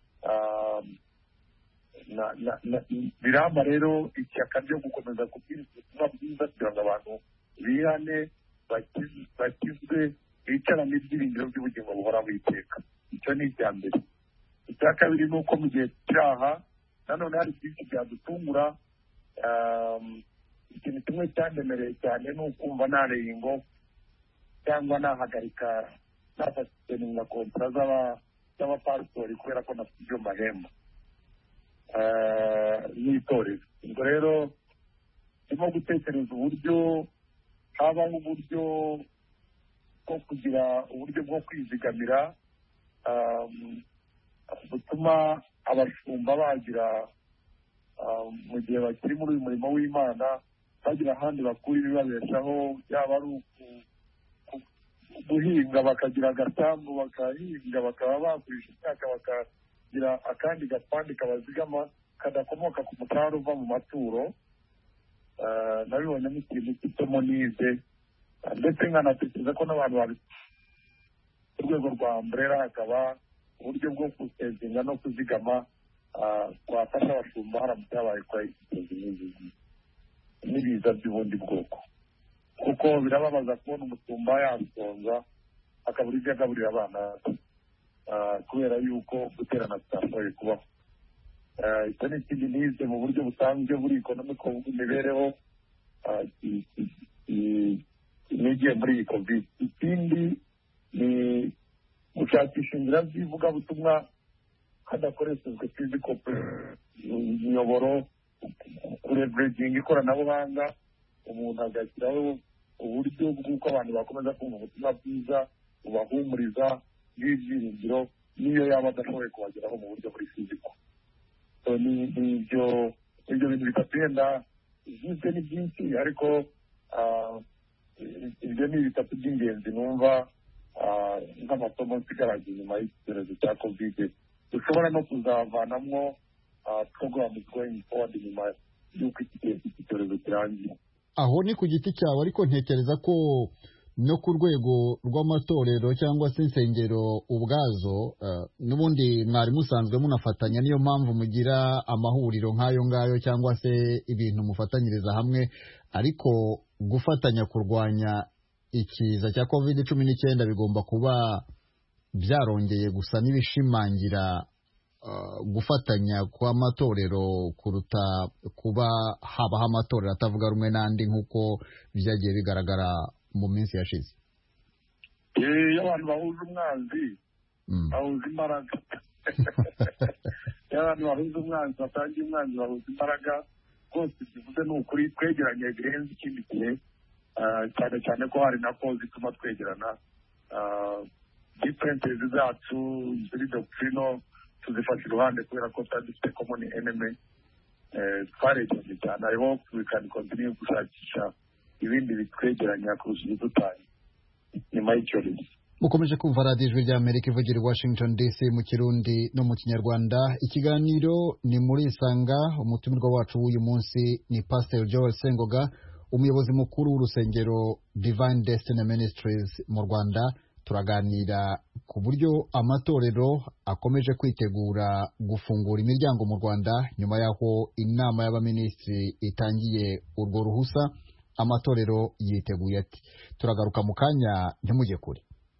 Biramba rero ishyaka ryo gukomeza kubwiriza ubutumwa bwiza kugira ngo abantu bihane bakizwe bicarane ibyiringiro by'ubugingo buhoraho iteka. Icyo ni icya mbere. Icya kabiri ni uko mu gihe cyaha nanone hari byinshi byadutungura. Ikintu kimwe cyandemereye cyane ni ukumva nareye ingo cyangwa nahagarika nafashe kontara z'abapasitori kubera ko nafite ibyo mbahemba n'itorero. Ubwo rero ndimo gutekereza uburyo habaho uburyo bwo kugira uburyo bwo kwizigamira butuma abashumba bagira mu gihe bakiri muri uyu murimo w'Imana bagira ahandi bakura ibibabeshaho, yaba ari guhinga bakagira agasambu bakahinga bakaba bagurisha imyaka bakagira akandi gapande kabazigama kadakomoka ku musaruro uva mu maturo. Nabibonyemo ikintu kitemo nize ndetse nkanatekereza ko n'abantu babi ku rwego rwa umbrella hakaba uburyo bwo gusezinga no kuzigama twafasha abashumba haramutse habaye n'ibiza by'ubundi bwoko, kuko birababaza kubona umutumba yasonza akabura ibyo agaburira abana kubera yuko guterana tutashoboye kubaho. Icyo ni ikindi nize mu buryo busanzwe buri ekonomiko bw'imibereho nigiye muri iyi covid. Ikindi ni gushakisha inzira z'ivugabutumwa hadakoreshejwe physical imiyoboro, kuleveraging ikoranabuhanga, umuntu agashyiraho uburyo bw'uko abantu bakomeza kumva ubutumwa bwiza bubahumuriza bw'ibyiringiro n'iyo yaba adashoboye kubageraho mu buryo buri physical. ni ibyo ibyo bintu bitatu yenda byinshi ni byinshi ariko ibyo ni bitatu by'ingenzi numva nk'amasomo nsigaraje nyuma y'icyorezo cya covid dushobora no kuzavanamwo porogaramu going forward nyuma y'uko iki cyorezo kirangiye. Aho ni ku giti cyawe, ariko ntekereza ko no ku rwego rw'amatorero cyangwa se insengero ubwazo n'ubundi mwari musanzwe munafatanya, niyo mpamvu mugira amahuriro nk'ayo ngayo cyangwa se ibintu mufatanyiriza hamwe. Ariko gufatanya kurwanya ikiza cya covid cumi n'icyenda bigomba kuba byarongeye gusa n'ibishimangira gufatanya kw'amatorero kuruta kuba habaho amatorero atavuga rumwe n'andi nk'uko byagiye bigaragara mu minsi yashize. Iyo abantu bahuza umwanzi bahuza imbaraga. Iyo abantu bahuza umwanzi batangiye umwanzi bahuza imbaraga rwose. Bivuze ni ukuri twegeranye birenze ikindi gihe, cyane cyane ko hari na ko zituma twegerana. Differences zacu ziri doctrino tuzifashe iruhande kubera ko tutari dufite common enemy. Twaregeranye cyane. I hope we can continue gushakisha ibindi bitwegeranya kurusha ibidutanye nyuma y'icyorezo. Mukomeje kumva radiyo ijwi ry'Amerika ivugira i Washington D C mu Kirundi no mu Kinyarwanda. Ikiganiro ni muri Isanga. Umutumirwa wacu w'uyu munsi ni Pastor Joel Sengoga, umuyobozi mukuru w'urusengero Divine Destiny Ministries mu Rwanda. Turaganira ku buryo amatorero akomeje kwitegura gufungura imiryango mu Rwanda nyuma y'aho inama y'abaminisitiri itangiye urwo ruhusa. Amatorero yiteguye ati. Turagaruka mu kanya, ntimujye kure.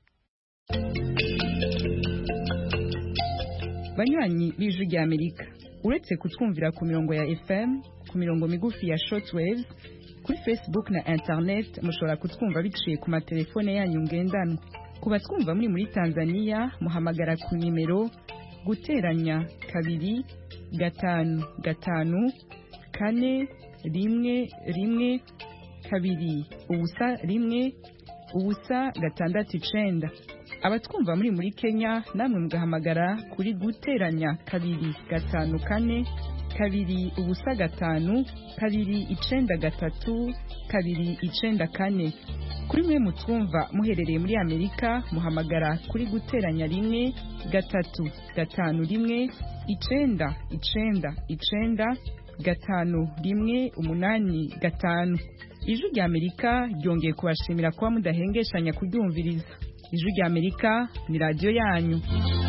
Banywanyi b'ijwi ry'Amerika, uretse kutwumvira ku mirongo ya F M, ku mirongo migufi ya shortwave, kuri Facebook na internet mushobora kutwumva biciye ku matelefone yanyu ngendanwa. Ku batwumva muri muri Tanzania muhamagara ku nimero guteranya kabiri gatanu gatanu kane rimwe rimwe kabiri ubusa rimwe ubusa gatandatu icenda. Abatwumva muri muri Kenya namwe mugahamagara kuri guteranya kabiri gatanu kane kabiri ubusa gatanu kabiri icenda gatatu kabiri icenda kane. Kuri mwe mutwumva muherereye muri Amerika muhamagara kuri guteranya rimwe gatatu gatanu rimwe icenda icenda icenda gatanu rimwe umunani gatanu. Ijwi ry'Amerika ryongeye kubashimira kuba mudahengeshanya kuryumviriza. ijwi rya Amerika ni radio yanyu.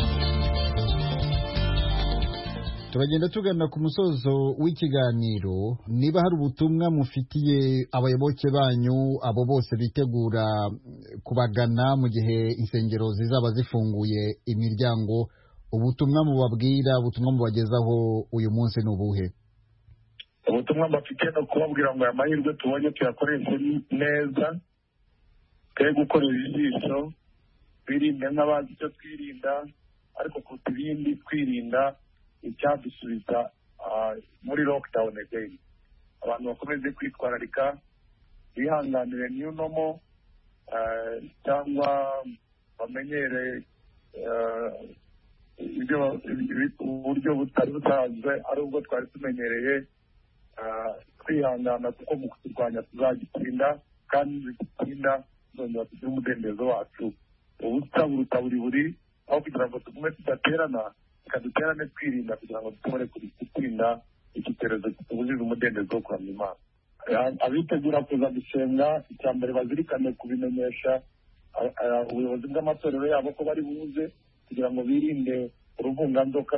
Turagenda tugana ku musozo w'ikiganiro. Niba hari ubutumwa mufitiye abayoboke banyu, abo bose bitegura kubagana mu gihe insengero zizaba zifunguye imiryango, ubutumwa mubabwira, ubutumwa mubagezaho uyu munsi n'ubuhe? Ubutumwa mbafite no kubabwira ngo amahirwe tubonye tuyakoreshe neza, twe gukorera ijisho, twirinde nk'abazi icyo twirinda, ariko kuruta ibindi twirinda icyadusubiza muri lockdown again. Abantu bakomeze kwitwararika, bihanganire new normal, cyangwa bamenyere uburyo butari busanzwe ari ubwo twari tumenyereye. Twihangana kuko mu kurwanya tuzagitsinda, kandi tugitsinda tuzongera tugire umudendezo wacu. Ubusa buruta buri buri, aho kugira ngo tugume tudaterana, tukaduterane twirinda kugira ngo dushobore kwirinda iki cyorezo kitubujije umudendezo wo kuramya Imana. Abitegura kuza gusenga, icya mbere bazirikane kubimenyesha ubuyobozi bw'amatorero yabo ko bari buze, kugira ngo birinde uruvunganzoka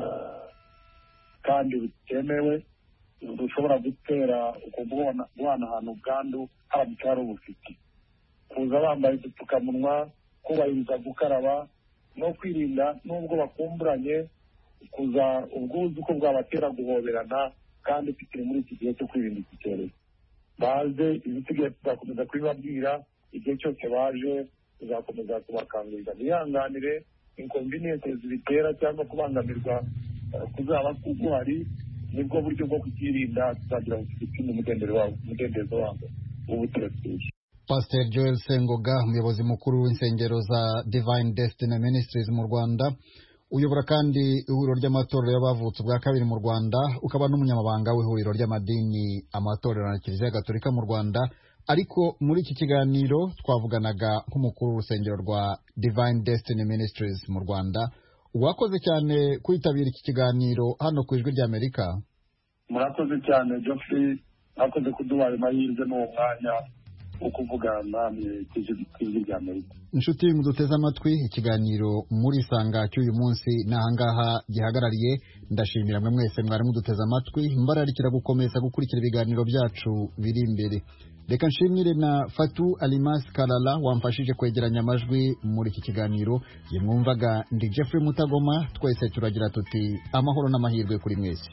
kandi butemewe rushobora gutera uko guhana ahantu ubwandu haramutse hari ubufiti. Kuza bambaye udupfukamunwa, kubahiriza gukaraba no kwirinda n'ubwo bakumburanye, kuza ubwuzu ko bwabatera guhoberana, kandi tukiri muri iki gihe cyo kwirinda iki cyorezo. Baze ibisigaye tuzakomeza kubibabwira, igihe cyose baje tuzakomeza kubakangurira. Bihanganire inconvenience zibitera cyangwa kubangamirwa kuzaba kuguhari, nibwo buryo bwo kukirinda, tuzagira ngo tugitsinde umudendezo wabo w'ubutegetsi. Pastor Joel Sengoga, umuyobozi mukuru w'insengero za Divine Destiny Ministries mu Rwanda, uyobora kandi ihuriro ry'amatorero y'abavutse bwa kabiri mu Rwanda, ukaba n'umunyamabanga w'ihuriro ry'amadini amatorero na Kiliziya Gatolika mu Rwanda. Ariko muri iki kiganiro twavuganaga nk'umukuru w'urusengero rwa Divine Destiny Ministries mu Rwanda. Wakoze cyane kwitabira iki kiganiro hano ku ijwi ry'Amerika. Murakoze cyane Geoffrey, murakoze kuduha amahirwe n'uwo mwanya wo kuvugana namwe ku ijwi ry'Amerika. Inshuti muduteze amatwi, ikiganiro muri Sanga cy'uyu munsi nahangaha gihagarariye. Ndashimira mwe mwese mwari muduteze amatwi, mbararikira gukomeza gukurikira ibiganiro byacu biri imbere. Reka nshimire na Fatu Alimas Kalala wamfashije kwegeranya amajwi muri iki kiganiro. Yemwumvaga ndi Jeffrey Mutagoma, twese turagira tuti amahoro n'amahirwe kuri mwese.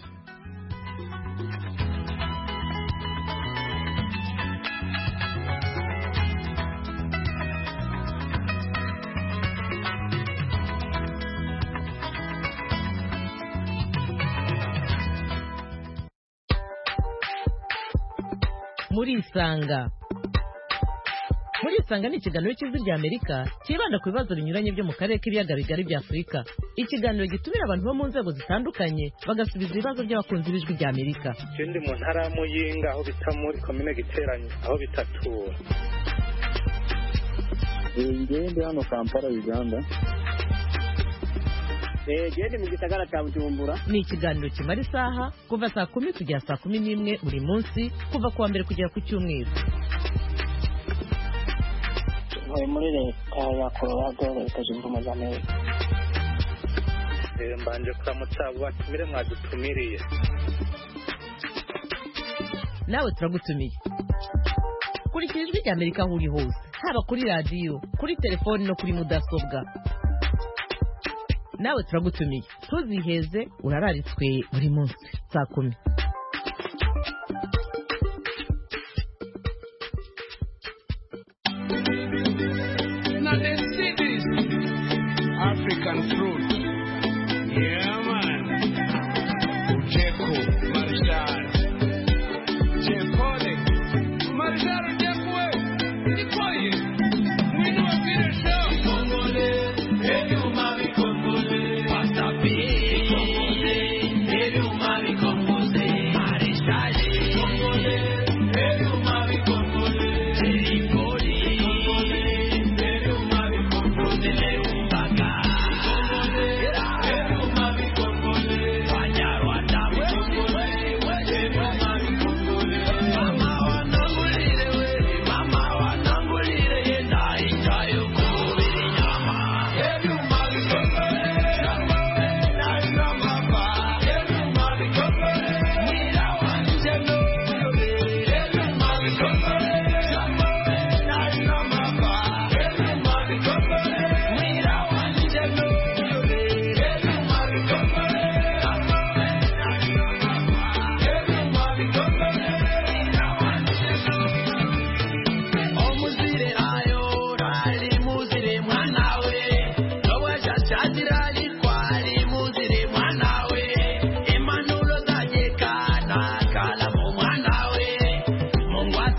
Muri Isanga. Muri Isanga ni ikiganiro cy'ijwi rya Amerika kibanda ku bibazo binyuranye byo mu karere k'ibiyaga bigari bya Afurika. Ikiganiro gitumira abantu bo mu nzego zitandukanye bagasubiza ibibazo by'abakunzi b'ijwi rya Amerika. Ikindi mu ntara ya Muyinga aho bita muri komine Giteranyi aho bitatura. Ngende hano Kampala Uganda. Eh gende mu gisagara cya Bujumbura. Ni ikiganiro kimara isaha kuva saa kumi kugera saa kumi n'imwe buri munsi, kuva kuwa mbere kugera ku cyumweru. Muri leta ya Colorado leta zunze ubumwe za Amerika. Mbanje kuramutsa batumire mwadutumiriye. Nawe turagutumiye. Kurikira ijwi rya Amerika aho uri hose, haba kuri radiyo, kuri telefoni no kuri mudasobwa. Nawe turagutumiye, tuziheze urararitswe buri munsi saa kumi. African fruit. Yeah, man. Ujeko, Marshall. Jekole. Marshall, Ujeko. Ikoye. Mwinu wa kire show. Kongole. Ebi umami Kongole. Pasta B. Kongole. Ebi umami Kongole.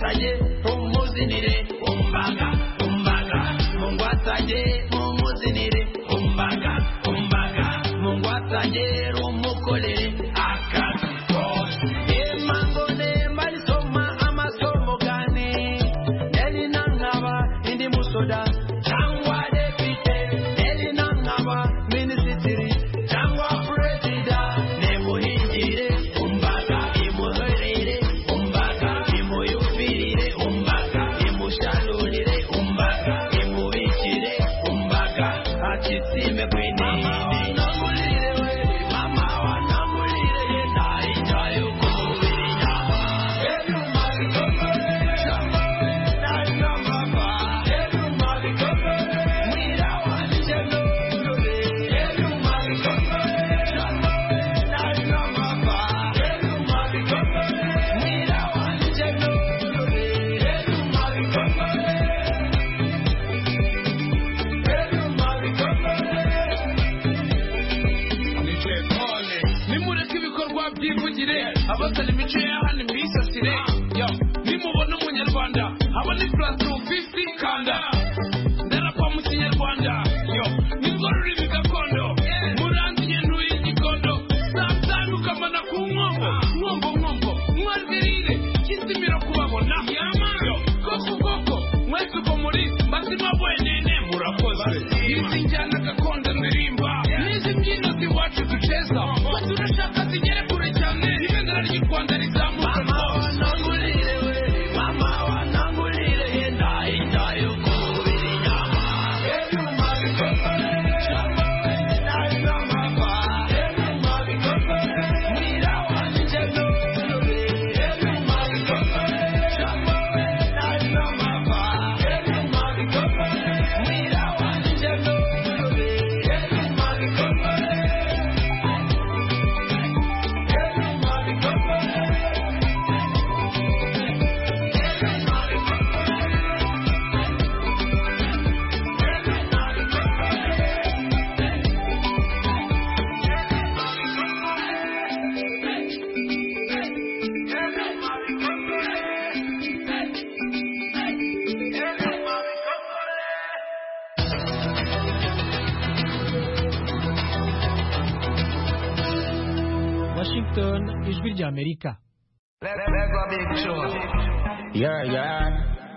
ngwataye umuzinire umbaga umbaga mungwataye mumuzinire umbaga umbaga mungwataye rumukorere akazi kose emangone marisoma amasomo gane neli nangaba indi musoda cyangwa depite neli nangaba minisitiri cyangwa presida nemuhingire umbaga imuherere umbaga imuyufirire umbaga imushalurire umbaga imubikire umbaga atitsime kwenene nangulire we mama wa nangulire yenda ijayo kubiri nyama eduma bikokore shama nana mama eduma bikokore mwira wanje nurure eduma bikokore shama nana mama eduma bikokore mwira wanje nurure eduma bikokore nimureke ibikorwa byivugire abasana imico y'ahandi mwisasire yo nimubona umunyarwanda abona plus two fifty kanda ndarapa mu kinyarwanda yo nibwo rurimi gakondo murangiye ntuye igikondo samsanga ukamana ku nkombo nkombo nkombo mwarwerire kisimiro kubabona yo koko koko mwese uko muri mazima bwenene murakoze izi njyana gakondo ndirimba n'izi mbyino ziwacu duceza turashaka zigere kure cyane ibendera ry'u Rwanda rizamuka mama wanangurire we mama wanangurire yenda ijayo kubiri nyama eduma bikokore shama nana mama eduma bikokore mwira wanje nurure eduma bikokore shama nana mama eduma bikokore mwira wanje nurure eduma bikokore Washington, ijwi rya Amerika. Yeah, yeah.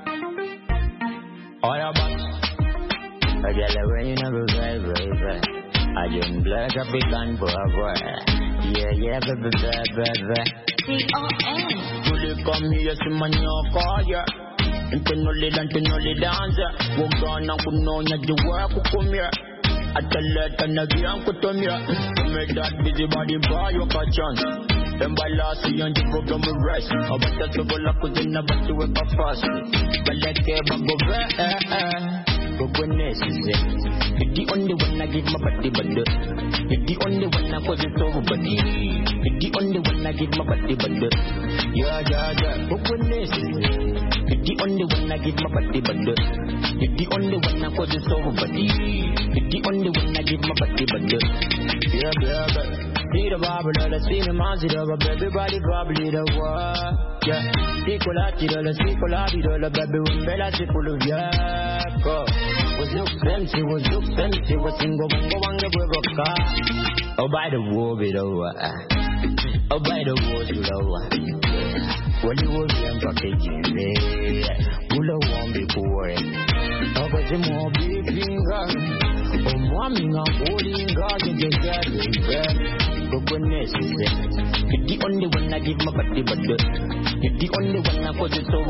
All about. I get the rain of a very, very, very. I just black up big gun for a boy. Yeah, yeah, baby, baby, baby. C O N. Fully come here, see my new car, yeah. Internally, internally dance. Won't go on, I'm going to do work, come here. I tell her, and again, come here. Make that busy body buy your chance. Them by last year and you program with rest. I bet that's a good luck with the number to wake up fast. But let them go back. But when this is it, you're the only one I give my body, but you're the only one I cause it over, buddy. You're the only one I give my body, but yeah, yeah, yeah. But when this is it, you're the only one I give my body, but you're the only one I cause it over, buddy. You're the only one I give my body, but yeah, yeah, yeah. See the Bible, let's see the man, see the everybody probably the war. Yeah, see colati, let's see colati, the baby, when Bella, see full of Yako. Was look fancy, was look fancy, was single, go on the river car. Oh, by the war, bit over. Oh, by the war, you know. When you will be in packaging, Mula won't be poor. Oh, but the more big finger. Oh, mommy, I'm holding God, you just got it. But when this is it, you're the only one I give my body, but you're the only one I cause it so